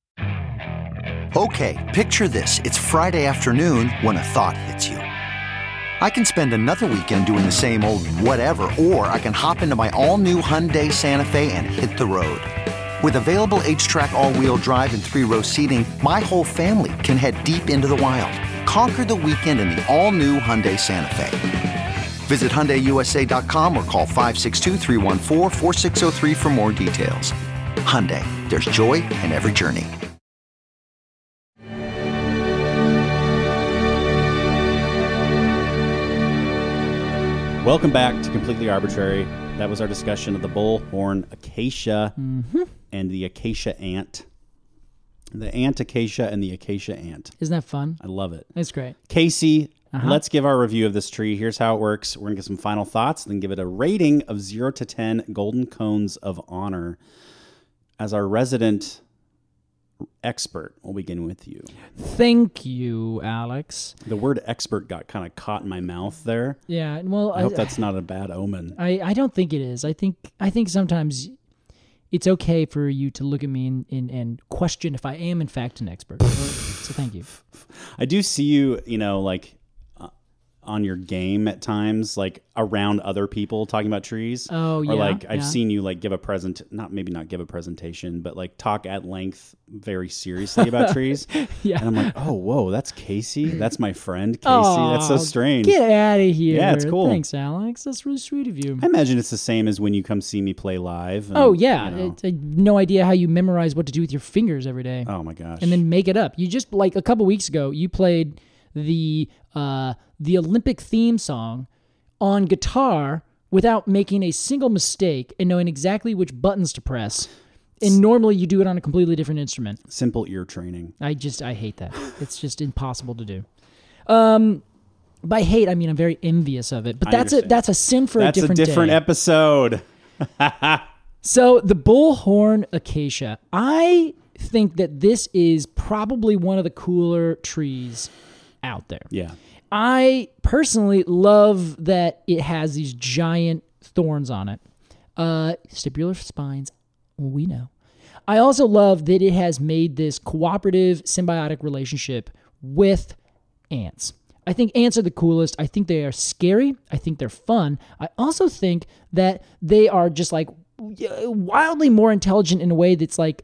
Okay, picture this. It's Friday afternoon when a thought hits you. I can spend another weekend doing the same old whatever, or I can hop into my all-new Hyundai Santa Fe and hit the road. With available H-Track all-wheel drive and 3-row seating, my whole family can head deep into the wild. Conquer the weekend in the all-new Hyundai Santa Fe. Visit HyundaiUSA.com or call 562-314-4603 for more details. Hyundai, there's joy in every journey. Welcome back to Completely Arbitrary. That was our discussion of the bullhorn acacia and the acacia ant. The ant acacia and the acacia ant. Isn't that fun? I love it. It's great. Casey, let's give our review of this tree. Here's how it works. We're going to get some final thoughts, then give it a rating of 0 to 10 golden cones of honor. As our resident expert, we'll begin with you. Thank you, Alex. The word expert got kind of caught in my mouth there. Yeah, well, I hope that's not a bad omen. I don't think it is. I think sometimes it's okay for you to look at me and question if I am in fact an expert. So thank you. I do see you, like on your game at times, like around other people talking about trees. Oh, yeah. Or like I've seen you like give a not give a presentation, but like talk at length very seriously about trees. Yeah. And I'm like, oh, whoa, that's Casey. That's my friend Casey. That's so strange. Get out of here. Yeah, it's cool. Thanks, Alex. That's really sweet of you. I imagine it's the same as when you come see me play live. And, oh, yeah. I no idea how you memorize what to do with your fingers every day. Oh, my gosh. And then make it up. You just, like a couple weeks ago, you played the Olympic theme song on guitar without making a single mistake and knowing exactly which buttons to press. And normally you do it on a completely different instrument. Simple ear training. I hate that. It's just impossible to do. By hate, I mean I'm very envious of it. But that's a sin for a different day. That's a different episode. So the bullhorn acacia, I think that this is probably one of the cooler trees out there. Yeah. I personally love that it has these giant thorns on it. Stipular spines, we know. I also love that it has made this cooperative, symbiotic relationship with ants. I think ants are the coolest. I think they are scary. I think they're fun. I also think that they are just like wildly more intelligent in a way that's like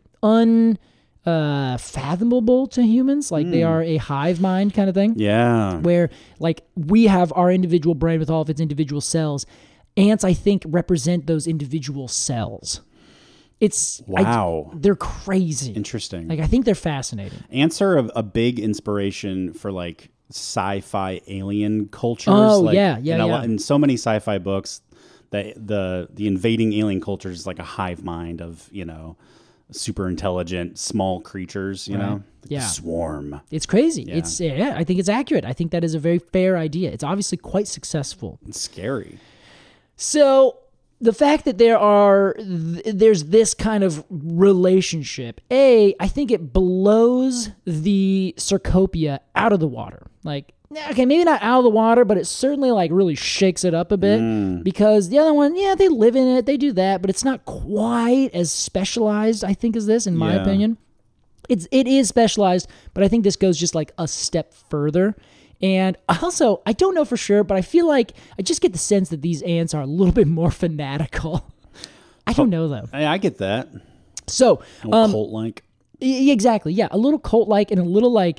fathomable to humans. Like they are a hive mind kind of thing. Yeah. Where like we have our individual brain with all of its individual cells. Ants, I think, represent those individual cells. It's wow. They're crazy. Interesting. Like I think they're fascinating. Ants are a big inspiration for like sci-fi alien cultures. Oh, like, yeah. In so many sci-fi books, the invading alien culture is like a hive mind of, super intelligent small creatures, know? Yeah. Swarm. It's crazy. Yeah. I think it's accurate. I think that is a very fair idea. It's obviously quite successful. It's scary. So the fact that there's this kind of relationship, I think it blows the Cercopia out of the water. Like, okay, maybe not out of the water, but it certainly like really shakes it up a bit because the other one, they live in it, they do that, but it's not quite as specialized, I think, as this, in my opinion. it is specialized, but I think this goes just like a step further. And also, I don't know for sure, but I feel like I just get the sense that these ants are a little bit more fanatical. I don't know though. I get that. So, Cult-like. Exactly. Yeah, a little cult-like and a little like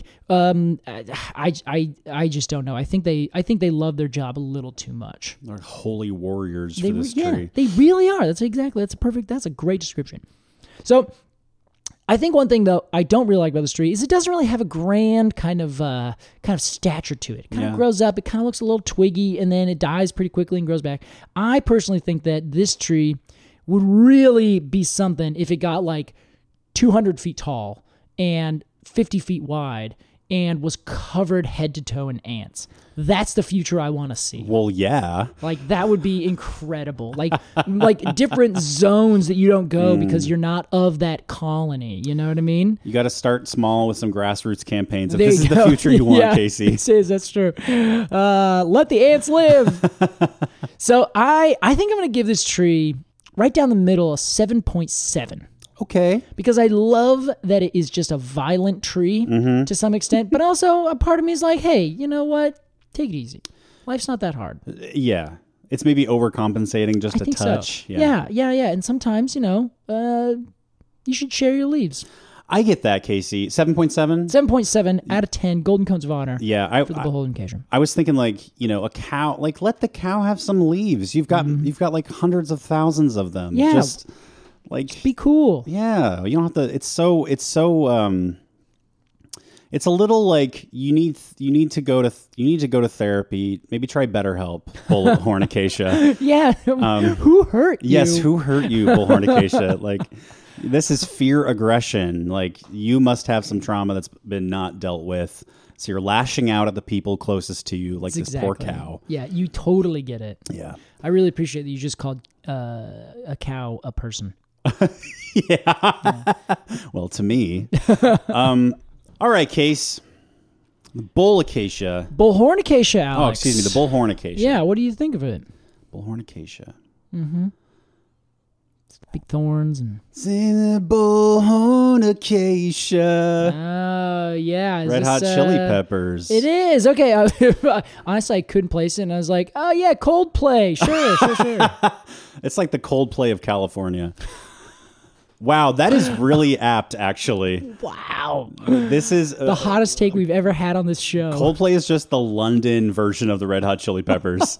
I just don't know. I think they love their job a little too much. They're holy warriors for this tree. They really are. That's a great description. So, I think one thing though I don't really like about this tree is it doesn't really have a grand kind of stature to it. It kind of grows up, it kind of looks a little twiggy, and then it dies pretty quickly and grows back. I personally think that this tree would really be something if it got like 200 feet tall and 50 feet wide and was covered head to toe in ants. That's the future I want to see. Well, yeah. Like, that would be incredible. Like different zones that you don't go because you're not of that colony. You know what I mean? You got to start small with some grassroots campaigns. If this is the future you want, Casey. That's true. Let the ants live. So I think I'm going to give this tree right down the middle a 7.7. Okay. Because I love that it is just a violent tree to some extent, but also a part of me is like, hey, you know what? Take it easy. Life's not that hard. Yeah. It's maybe overcompensating just a touch. So. Yeah. And sometimes, you should share your leaves. I get that, Casey. 7.7? 7.7 out of 10 Golden Cones of Honor. Yeah, for the Beholden Occasion. I was thinking a cow, let the cow have some leaves. You've got like hundreds of thousands of them. Yeah. Just be cool. Yeah, you don't have to. It's a little like you need to go to therapy. Maybe try BetterHelp, bullhorn acacia. Yeah, who hurt you? Yes, who hurt you, bullhorn acacia? Like, this is fear aggression. Like, you must have some trauma that's been not dealt with. So you're lashing out at the people closest to you, like this poor cow. Yeah, you totally get it. Yeah, I really appreciate that you just called a cow a person. Yeah. Well, to me. All right, Case. The bull acacia. Bullhorn acacia, Alex. Oh, excuse me, the bullhorn acacia. Yeah, what do you think of it? Bullhorn acacia. Mm-hmm. Big thorns and... See the bullhorn acacia. Oh, yeah. Red Hot Chili Peppers. It is. Okay. Honestly, I couldn't place it, and I was like, oh, yeah, Coldplay. Sure. It's like the Coldplay of California. Wow, that is really apt, actually. Wow. This is... the hottest take we've ever had on this show. Coldplay is just the London version of the Red Hot Chili Peppers.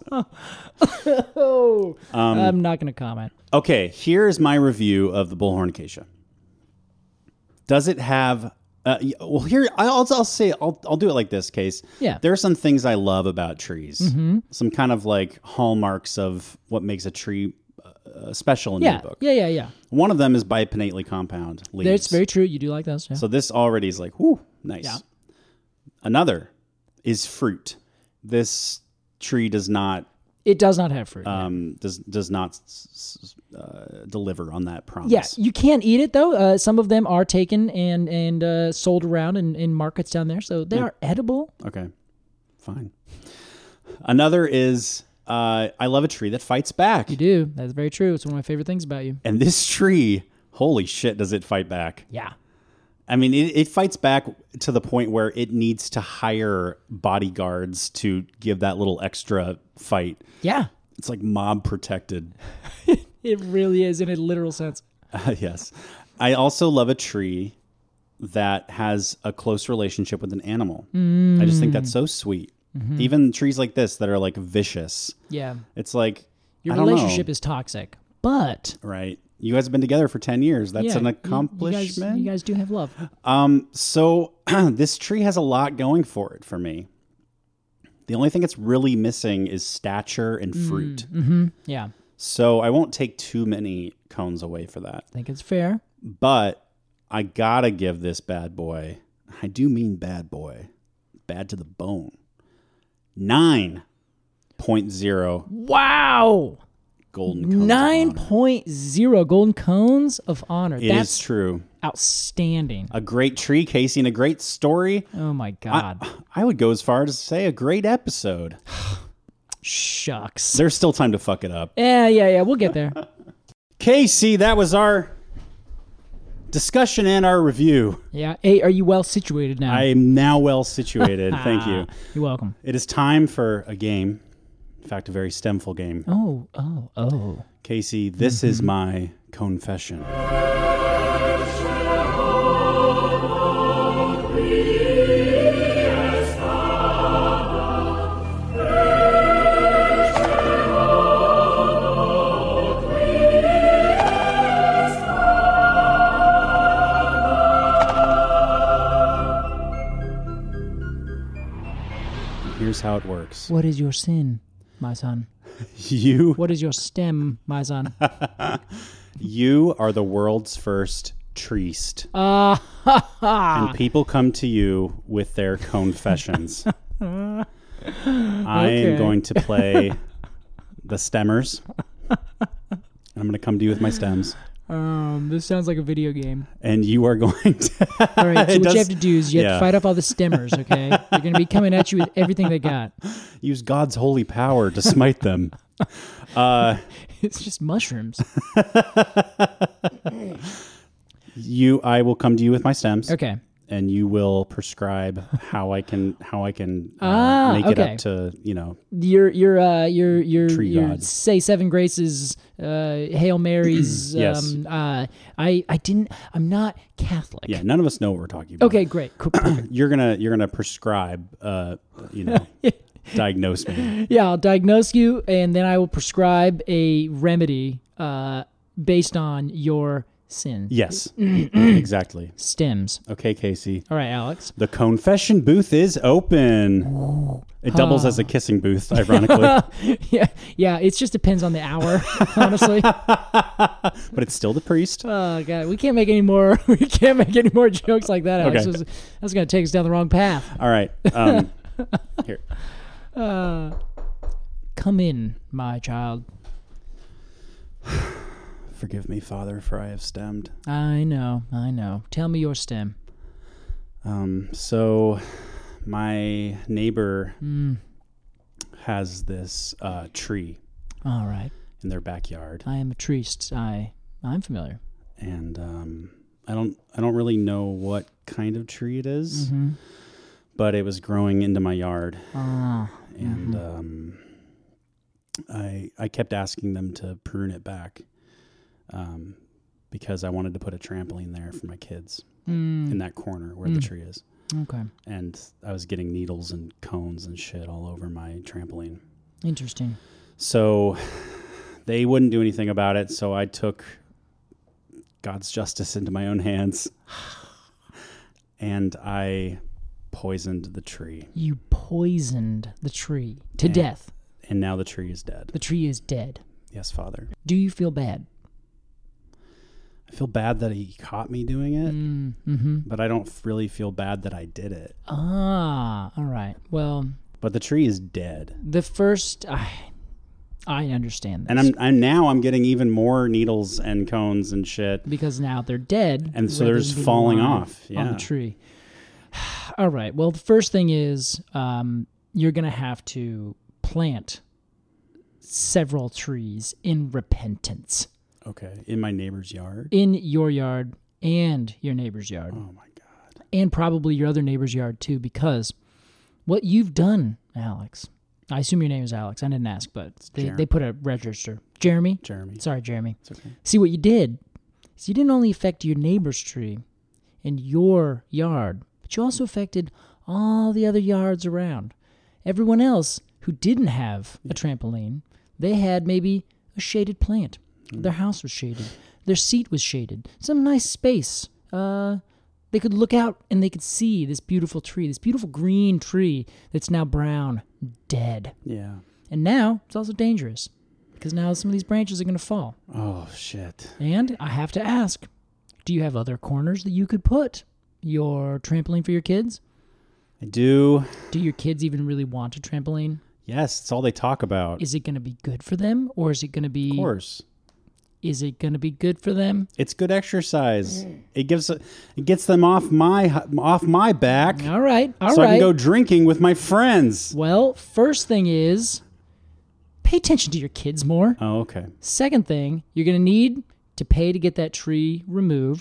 I'm not going to comment. Okay, here's my review of the bullhorn acacia. Does it have... here, I'll say, I'll do it like this, Case. Yeah. There are some things I love about trees. Mm-hmm. Some kind of like hallmarks of what makes a tree... special in your book. Yeah. One of them is bipinnately compound leaves. That's very true. You do like those. Yeah. So this already is like, whoo, nice. Yeah. Another is fruit. This tree does not. It does not have fruit. Does not deliver on that promise. Yeah, you can't eat it though. Some of them are taken and sold around in markets down there, so they are edible. Okay, fine. Another is. I love a tree that fights back. You do. That's very true. It's one of my favorite things about you. And this tree, holy shit, does it fight back? Yeah. I mean, it fights back to the point where it needs to hire bodyguards to give that little extra fight. Yeah. It's like mob protected. It really is in a literal sense. Yes. I also love a tree that has a close relationship with an animal. I just think that's so sweet. Mm-hmm. Even trees like this that are like vicious. Yeah. It's like, your relationship is toxic, but... Right. You guys have been together for 10 years. That's an accomplishment. You guys do have love. So this tree has a lot going for it for me. The only thing it's really missing is stature and fruit. Mm-hmm. Yeah. So I won't take too many cones away for that. I think it's fair. But I gotta give this bad boy, I do mean bad boy, bad to the bone, 9.0. Wow. Golden cones 9.0 Golden Cones of Honor. That's true. Outstanding. A great tree, Casey, and a great story. Oh my God. I would go as far as to say a great episode. Shucks. There's still time to fuck it up. Yeah. We'll get there. Casey, that was our discussion and our review. Yeah. Hey, are you well situated now? I am now well situated. Thank you. You're welcome. It is time for a game. In fact, a very stemful game. Oh. Casey, this is my confession. Here's how it works. What is your sin, my son? You What is your stem, my son? you are the world's first treest. Ah, And people come to you with their confessions. I am going to play the stemmers. I'm going to come to you with my stems. This sounds like a video game. And you are going to... All right, so It what does- you have to do is you have yeah. to fight off all the stemmers, okay? They're going to be coming at you with everything they got. Use God's holy power to smite them. It's just mushrooms. I will come to you with my stems. Okay. And you will prescribe how I can make it okay. up to, Your Tree god. say seven graces, Hail Marys. Yes. I'm not Catholic. Yeah, none of us know what we're talking about. Okay, great. Cool. Perfect. You're gonna prescribe diagnose me. Yeah, I'll diagnose you, and then I will prescribe a remedy based on your sin. Yes. Exactly. Stems. Okay, Casey. All right, Alex. The confession booth is open. It doubles as a kissing booth, ironically. Yeah. It just depends on the hour, honestly. But it's still the priest. Oh god, we can't make any more. We can't make any more jokes like that, Alex. Okay. That's going to take us down the wrong path. All right. Here. Come in, my child. Forgive me, Father, for I have stemmed. I know. Tell me your stem. So my neighbor has this tree All right. in their backyard, I am a priest. I'm familiar. and I don't really know what kind of tree it is, but it was growing into my yard, and I kept asking them to prune it back, because I wanted to put a trampoline there for my kids in that corner where the tree is. Okay. And I was getting needles and cones and shit all over my trampoline. Interesting. So they wouldn't do anything about it. So I took God's justice into my own hands and I poisoned the tree. You poisoned the tree to death. And now the tree is dead. The tree is dead. Yes, Father. Do you feel bad? I feel bad that he caught me doing it, but I don't really feel bad that I did it. All right. Well, But the tree is dead. the first... I understand this. And I'm getting even more needles and cones and shit. because now they're dead. And so rather there's than being falling alive off, on yeah. the tree. All right. Well, the first thing is you're going to have to plant several trees in repentance Okay. In my neighbor's yard. in your yard and your neighbor's yard, Oh my God. and probably your other neighbor's yard too, because what you've done, Alex, I assume your name is Alex. I didn't ask, but they put a register. Jeremy? Jeremy. Sorry, Jeremy. It's okay. See, what you did is you didn't only affect your neighbor's tree in your yard, but you also affected all the other yards around. Everyone else who didn't have a trampoline, they had maybe a shaded plant. Their house was shaded. Their seat was shaded. Some nice space. They could look out and they could see this beautiful tree, this beautiful green tree that's now brown, dead. Yeah. And now it's also dangerous because now some of these branches are going to fall. Oh, shit. And I have to ask, do you have other corners that you could put your trampoline for your kids? I do. Do your kids even really want a trampoline? Yes, it's all they talk about. Is it going to be good for them, or is it going to be... Of course. Is it going to be good for them? It's good exercise. It gets them off my back. All right, so I can go drinking with my friends. Well, first thing is, pay attention to your kids more. Oh, okay. Second thing, you're going to need to pay to get that tree removed.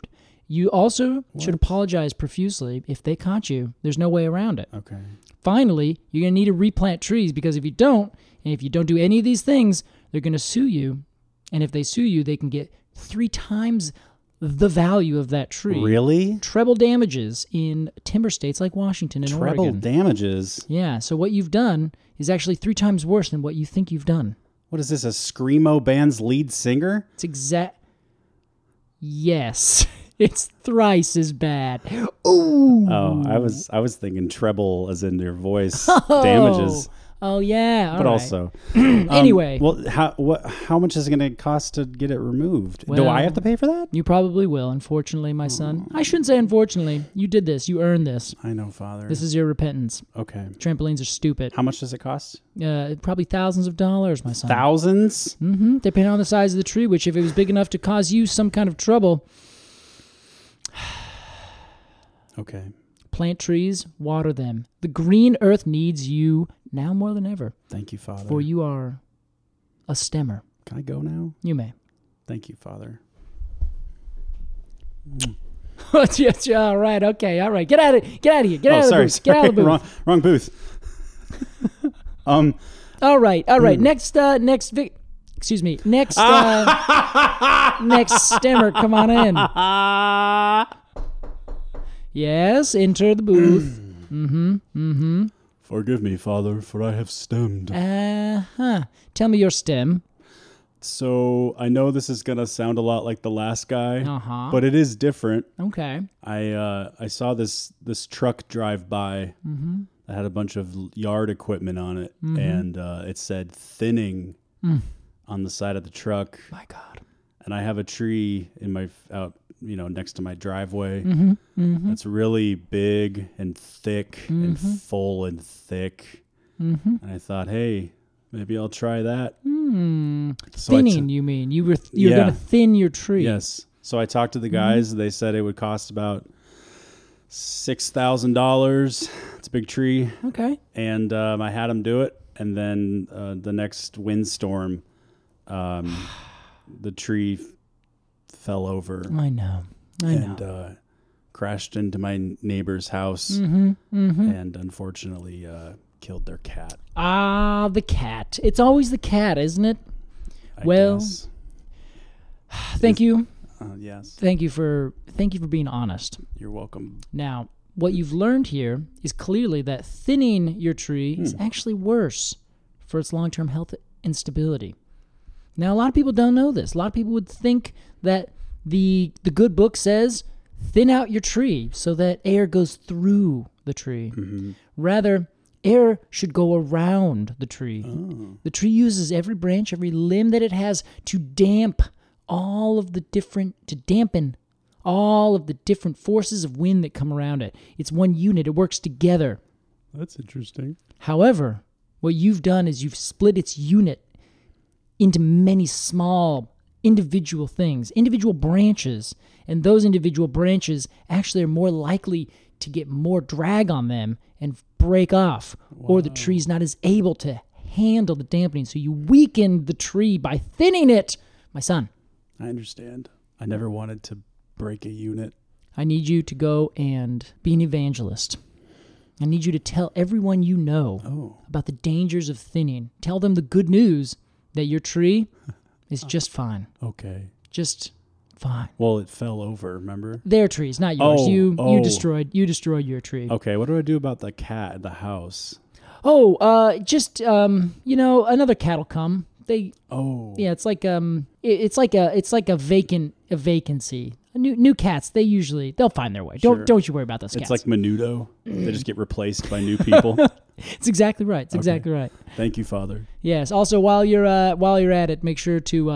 You also should apologize profusely if they caught you. There's no way around it. Okay. Finally, you're going to need to replant trees because if you don't, and if you don't do any of these things, they're going to sue you. And if they sue you, they can get 3 times the value of that tree. Really? Treble damages in timber states like Washington and Treble Oregon. damages? Yeah, so what you've done is actually 3 times worse than what you think you've done. What is this, a Screamo band's lead singer? It's Yes. It's thrice as bad. Ooh. Oh, I was thinking treble as in your voice damages. Oh yeah. All But right. also, Anyway. well, how much is it going to cost to get it removed? Do Well, I have to pay for that? You probably will, unfortunately, my son. I shouldn't say unfortunately. You did this. You earned this. I know, Father. This is your repentance. Okay. Trampolines are stupid. How much does it cost? Probably thousands of dollars, my son. Thousands? Mm-hmm. Depending on the size of the tree, which if it was big enough to cause you some kind of trouble, Okay. plant trees, water them. The green earth needs you now more than ever, Thank you, Father. for you are a stemmer. Can I go now? You may. Thank you, Father. Yeah, all right, okay, all right. Get out of here. Get out of the booth. Get out of the booth. Wrong booth. All right. Next excuse me. Next stemmer, come on in. Yes, enter the booth. Forgive me, Father, for I have stemmed. Tell me your stem. So I know this is gonna sound a lot like the last guy, but it is different. Okay. I saw this truck drive by that had a bunch of yard equipment on it, and it said thinning on the side of the truck. My God. And I have a tree in my next to my driveway. That's really big and thick and full and thick. And I thought, hey, maybe I'll try that. So Thinning, you mean? You're going to thin your tree. Yes. So I talked to the guys. They said it would cost about $6,000. It's a big tree. Okay. And I had them do it. And then the next windstorm, the tree fell over. I know. And crashed into my neighbor's house and unfortunately killed their cat. Ah, the cat. It's always the cat, isn't it? I Well, guess. Thank you. Yes. Thank you for being honest. You're welcome. Now, what you've learned here is clearly that thinning your tree is actually worse for its long-term health and stability. Now, a lot of people don't know this. A lot of people would think that the good book says thin out your tree so that air goes through the tree. Rather, air should go around the tree. The tree uses every branch, every limb that it has to dampen all of the different forces of wind that come around it. It's one unit. It works together. That's interesting. However, what you've done is you've split its unit into many small individual things, individual branches, and those individual branches actually are more likely to get more drag on them and break off, or the tree's not as able to handle the dampening. So you weaken the tree by thinning it. My son, I understand. I never wanted to break a unit. I need you to go and be an evangelist. I need you to tell everyone you know about the dangers of thinning. Tell them the good news that your tree is just fine. Okay. Just fine. Well, it fell over, remember? Their trees, not yours. Oh, you oh. destroyed your tree. Okay, what do I do about the cat in the house? Just another cat will come. It's like a vacancy. New cats, they'll find their way. Sure. Don't you worry about those cats. It's like Menudo. They just get replaced by new people. It's exactly right. It's exactly right. Thank you, Father. Yes. Also, while you're at it, make sure to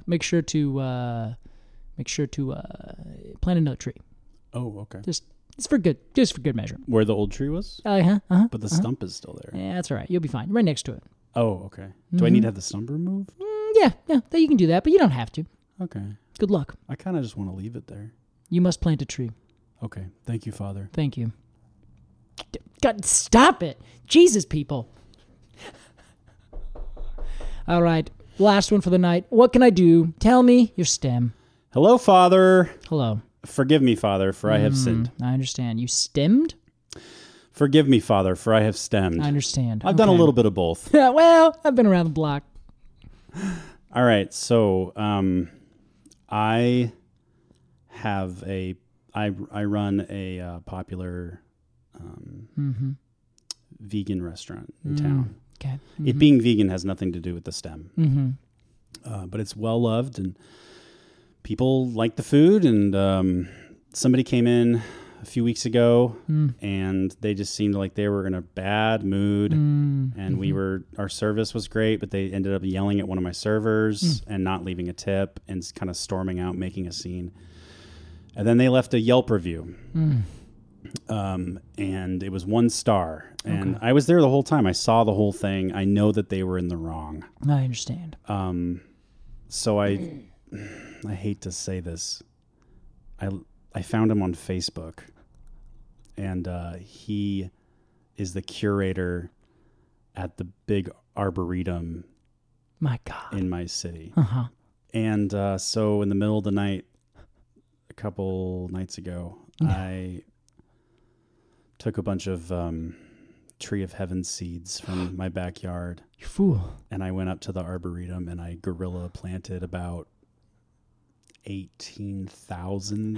plant another tree. Oh, okay. Just for good measure. Where the old tree was? But the stump is still there. Yeah, that's all right. You'll be fine. Right next to it. Oh, okay. Do I need to have the stump removed? Yeah, you can do that, but you don't have to. Okay. Good luck. I kind of just want to leave it there. You must plant a tree. Okay. Thank you, Father. Thank you. God, stop it. Jesus, people. All right. Last one for the night. What can I do? Tell me your stem. Hello, Father. Hello. Forgive me, Father, for I have sinned. I understand. You stemmed? Forgive me, Father, for I have stemmed. I understand. I've done a little bit of both. Well, I've been around the block. All right, so I have I run a popular vegan restaurant in town. Okay. It being vegan has nothing to do with the stem, but it's well loved and people like the food. And somebody came in a few weeks ago and they just seemed like they were in a bad mood. And our service was great, but they ended up yelling at one of my servers and not leaving a tip and kind of storming out, making a scene. And then they left a Yelp review. And it was 1 star. And I was there the whole time. I saw the whole thing. I know that they were in the wrong. I understand. So I hate to say this. I found him on Facebook. And he is the curator at the big arboretum My God. in my city. Uh-huh. And so in the middle of the night, a couple nights ago, I took a bunch of Tree of Heaven seeds from my backyard. You fool. And I went up to the arboretum and I guerrilla planted about 18,000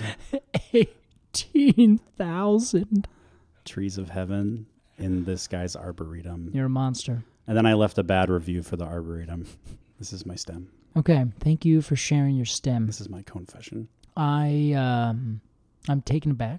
18,000. trees of heaven in this guy's arboretum. You're a monster. And then I left a bad review for the arboretum. This is my stem. Okay. Thank you for sharing your stem. This is my confession. I'm taken aback.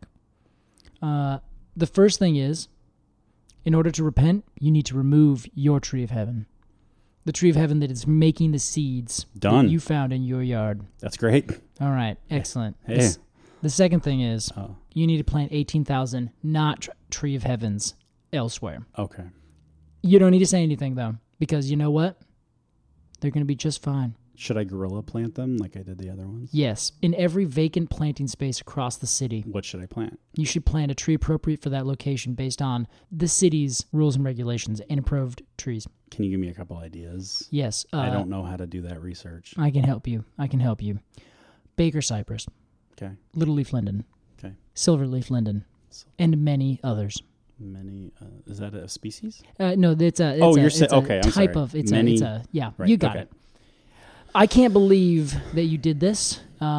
The first thing is, in order to repent, you need to remove your tree of heaven. The tree of heaven that is making the seeds Done. that you found in your yard. That's great. All right. Excellent. Hey. The second thing is, you need to plant 18,000 not tree of heavens elsewhere. Okay. You don't need to say anything, though, because you know what? They're going to be just fine. Should I guerrilla plant them like I did the other ones? Yes. In every vacant planting space across the city, What should I plant? you should plant a tree appropriate for that location based on the city's rules and regulations and approved trees. Can you give me a couple ideas? Yes. I don't know how to do that research. I can help you. Baker cypress, Okay. little leaf linden, Okay. silver leaf linden, and many others. Many. Is that a species? No, it's a. Oh, you're it's saying- a okay, I'm type sorry. of. It's Many- a. Yeah, Right, you got okay. it. I can't believe that you did this.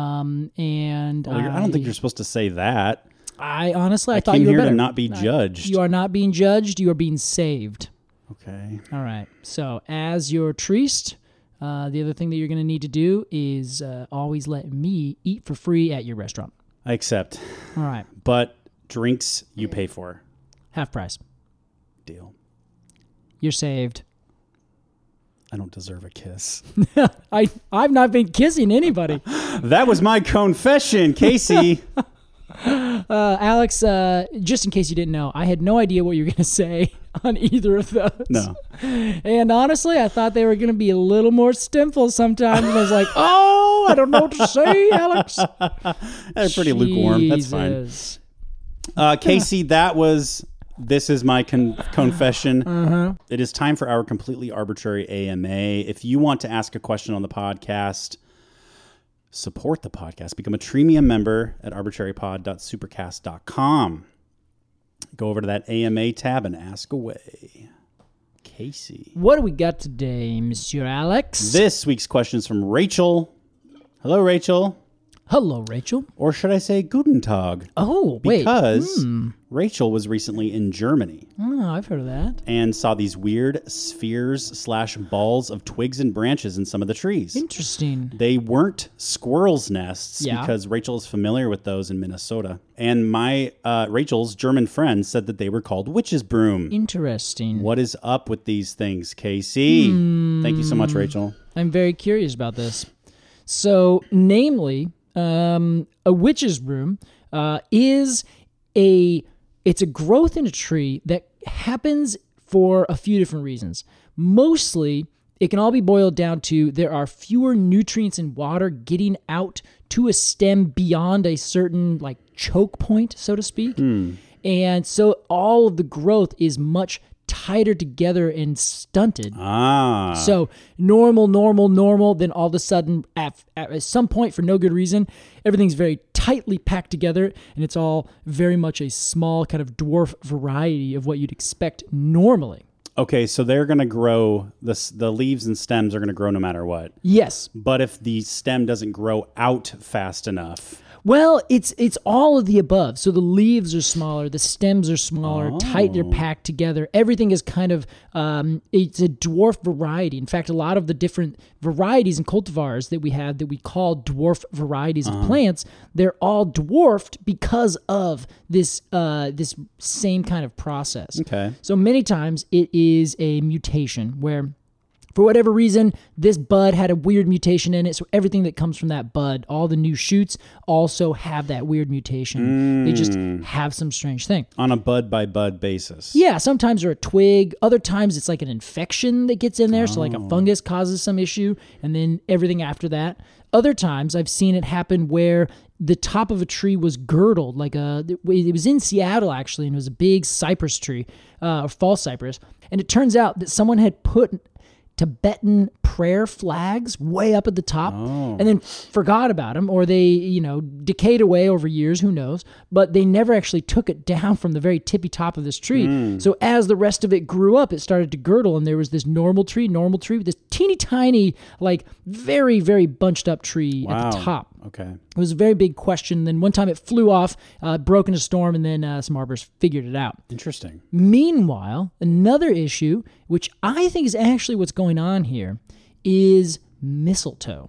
And Well, I don't think you're supposed to say that. I honestly, I thought came you were here to better. not be judged. You are not being judged. You are being saved. Okay. All right. So, as your priest, the other thing that you're going to need to do is always let me eat for free at your restaurant. I accept. All right. But drinks you pay for. Half price. Deal. You're saved. I don't deserve a kiss. I've not been kissing anybody. That was my confession, Casey. Alex, just in case you didn't know, I had no idea what you were going to say on either of those. No. And honestly, I thought they were going to be a little more stemful sometimes. I was like, oh, I don't know what to say, Alex. They're pretty lukewarm. That's fine. Jesus. Casey, this is my confession. It is time for our completely arbitrary AMA. If you want to ask a question on the podcast, support the podcast, become a Treemium member at arbitrarypod.supercast.com. Go over to that AMA tab and ask away. Casey. What do we got today, Monsieur Alex? This week's question is from Rachel. Hello, Rachel. Hello, Rachel. Or should I say Guten Tag? Oh, wait. Because Rachel was recently in Germany Oh, I've heard of that. and saw these weird spheres/balls of twigs and branches in some of the trees. Interesting. They weren't squirrels' nests Yeah. because Rachel is familiar with those in Minnesota. And my Rachel's German friend said that they were called witch's broom. Interesting. What is up with these things, Casey? Thank you so much, Rachel. I'm very curious about this. So, namely, a witch's broom is it's a growth in a tree that happens for a few different reasons. Mostly, it can all be boiled down to there are fewer nutrients and water getting out to a stem beyond a certain choke point, so to speak. And so all of the growth is much tighter together and stunted. Ah. So normal, then all of a sudden, at some point, for no good reason, everything's very tightly packed together, and it's all very much a small kind of dwarf variety of what you'd expect normally. Okay, so they're going to grow, the leaves and stems are going to grow no matter what. Yes. But if the stem doesn't grow out fast enough... Well, it's all of the above. So the leaves are smaller, the stems are smaller, tighter packed together. Everything is kind of, it's a dwarf variety. In fact, a lot of the different varieties and cultivars that we have that we call dwarf varieties of plants, they're all dwarfed because of this this same kind of process. Okay. So many times it is a mutation where, for whatever reason, this bud had a weird mutation in it, so everything that comes from that bud, all the new shoots, also have that weird mutation. They just have some strange thing. On a bud-by-bud basis. Yeah, sometimes they're a twig. Other times it's like an infection that gets in there, so like a fungus causes some issue, and then everything after that. Other times I've seen it happen where the top of a tree was girdled, it was in Seattle actually, and it was a big cypress tree, or false cypress, and it turns out that someone had put Tibetan prayer flags way up at the top and then forgot about them, or they, decayed away over years, who knows, but they never actually took it down from the very tippy top of this tree. So as the rest of it grew up, it started to girdle, and there was this normal tree with this teeny tiny, very, very bunched up tree at the top. Okay. It was a very big question. Then one time it flew off, broke in a storm, and then some arborists figured it out. Interesting. Meanwhile, another issue, which I think is actually what's going on here, is mistletoe.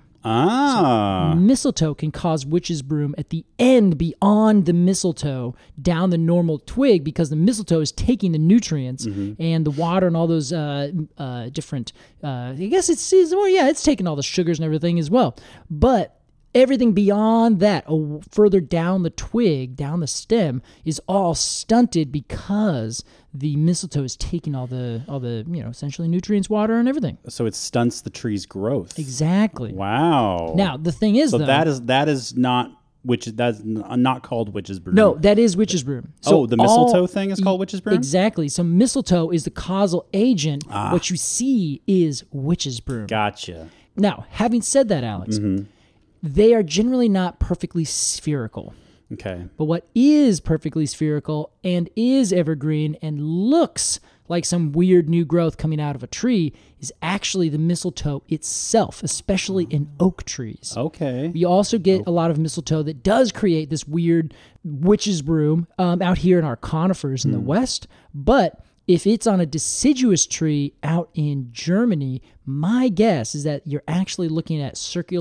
So mistletoe can cause witch's broom at the end beyond the mistletoe down the normal twig, because the mistletoe is taking the nutrients and the water and all those different, I guess it's taking all the sugars and everything as well. But everything beyond that, further down the twig, down the stem, is all stunted because the mistletoe is taking all the essentially nutrients, water, and everything. So it stunts the tree's growth. Exactly. Wow. Now the thing is, so though, that is not that's not called witch's broom. No, that is witch's broom. So the mistletoe thing is called witch's broom? Exactly. So mistletoe is the causal agent. What you see is witch's broom. Gotcha. Now, having said that, Alex, they are generally not perfectly spherical. Okay. But what is perfectly spherical and is evergreen and looks like some weird new growth coming out of a tree is actually the mistletoe itself, especially in oak trees. Okay. You also get a lot of mistletoe that does create this weird witch's broom out here in our conifers in the West. But if it's on a deciduous tree out in Germany, my guess is that you're actually looking at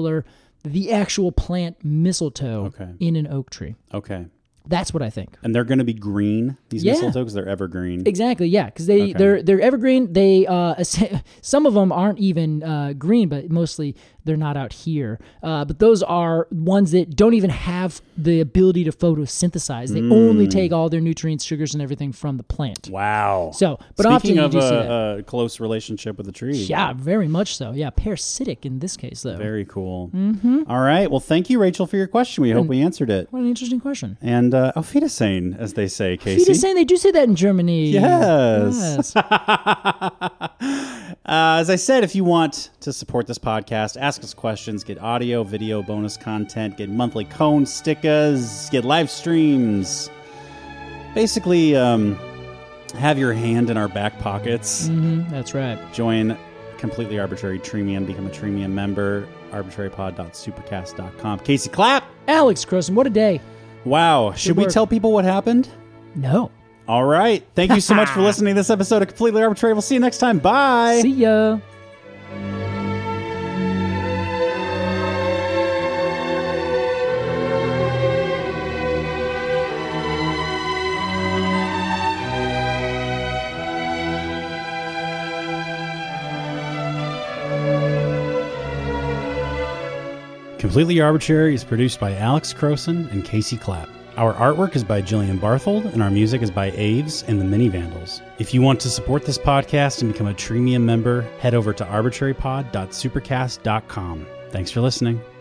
the actual plant mistletoe in an oak tree. Okay. That's what I think. And they're going to be green, these mistletoe, because they're evergreen. Exactly, yeah, because they're evergreen. They some of them aren't even green, but mostly they're not out here. But those are ones that don't even have the ability to photosynthesize. They only take all their nutrients, sugars, and everything from the plant. Wow. So, but speaking often of you do see that. a close relationship with the tree. Yeah, very much so. Yeah, parasitic in this case, though. Very cool. All right. Well, thank you, Rachel, for your question. We hope we answered it. What an interesting question. And auf Wiedersehen, as they say, Casey. Auf Wiedersehen, they do say that in Germany. Yes. As I said, if you want to support this podcast, ask us questions, get audio, video, bonus content, get monthly cone stickers, get live streams. Basically, have your hand in our back pockets. That's right. Join Completely Arbitrary Treemium. Become a Treemium member. arbitrarypod.supercast.com. Casey Clapp. Alex Croson, what a day. Wow. Should we tell people what happened? No. All right. Thank you so much for listening to this episode of Completely Arbitrary. We'll see you next time. Bye. See ya. Completely Arbitrary is produced by Alex Croson and Casey Clapp. Our artwork is by Jillian Barthold, and our music is by Aves and the Mini Vandals. If you want to support this podcast and become a Treemium member, head over to arbitrarypod.supercast.com. Thanks for listening.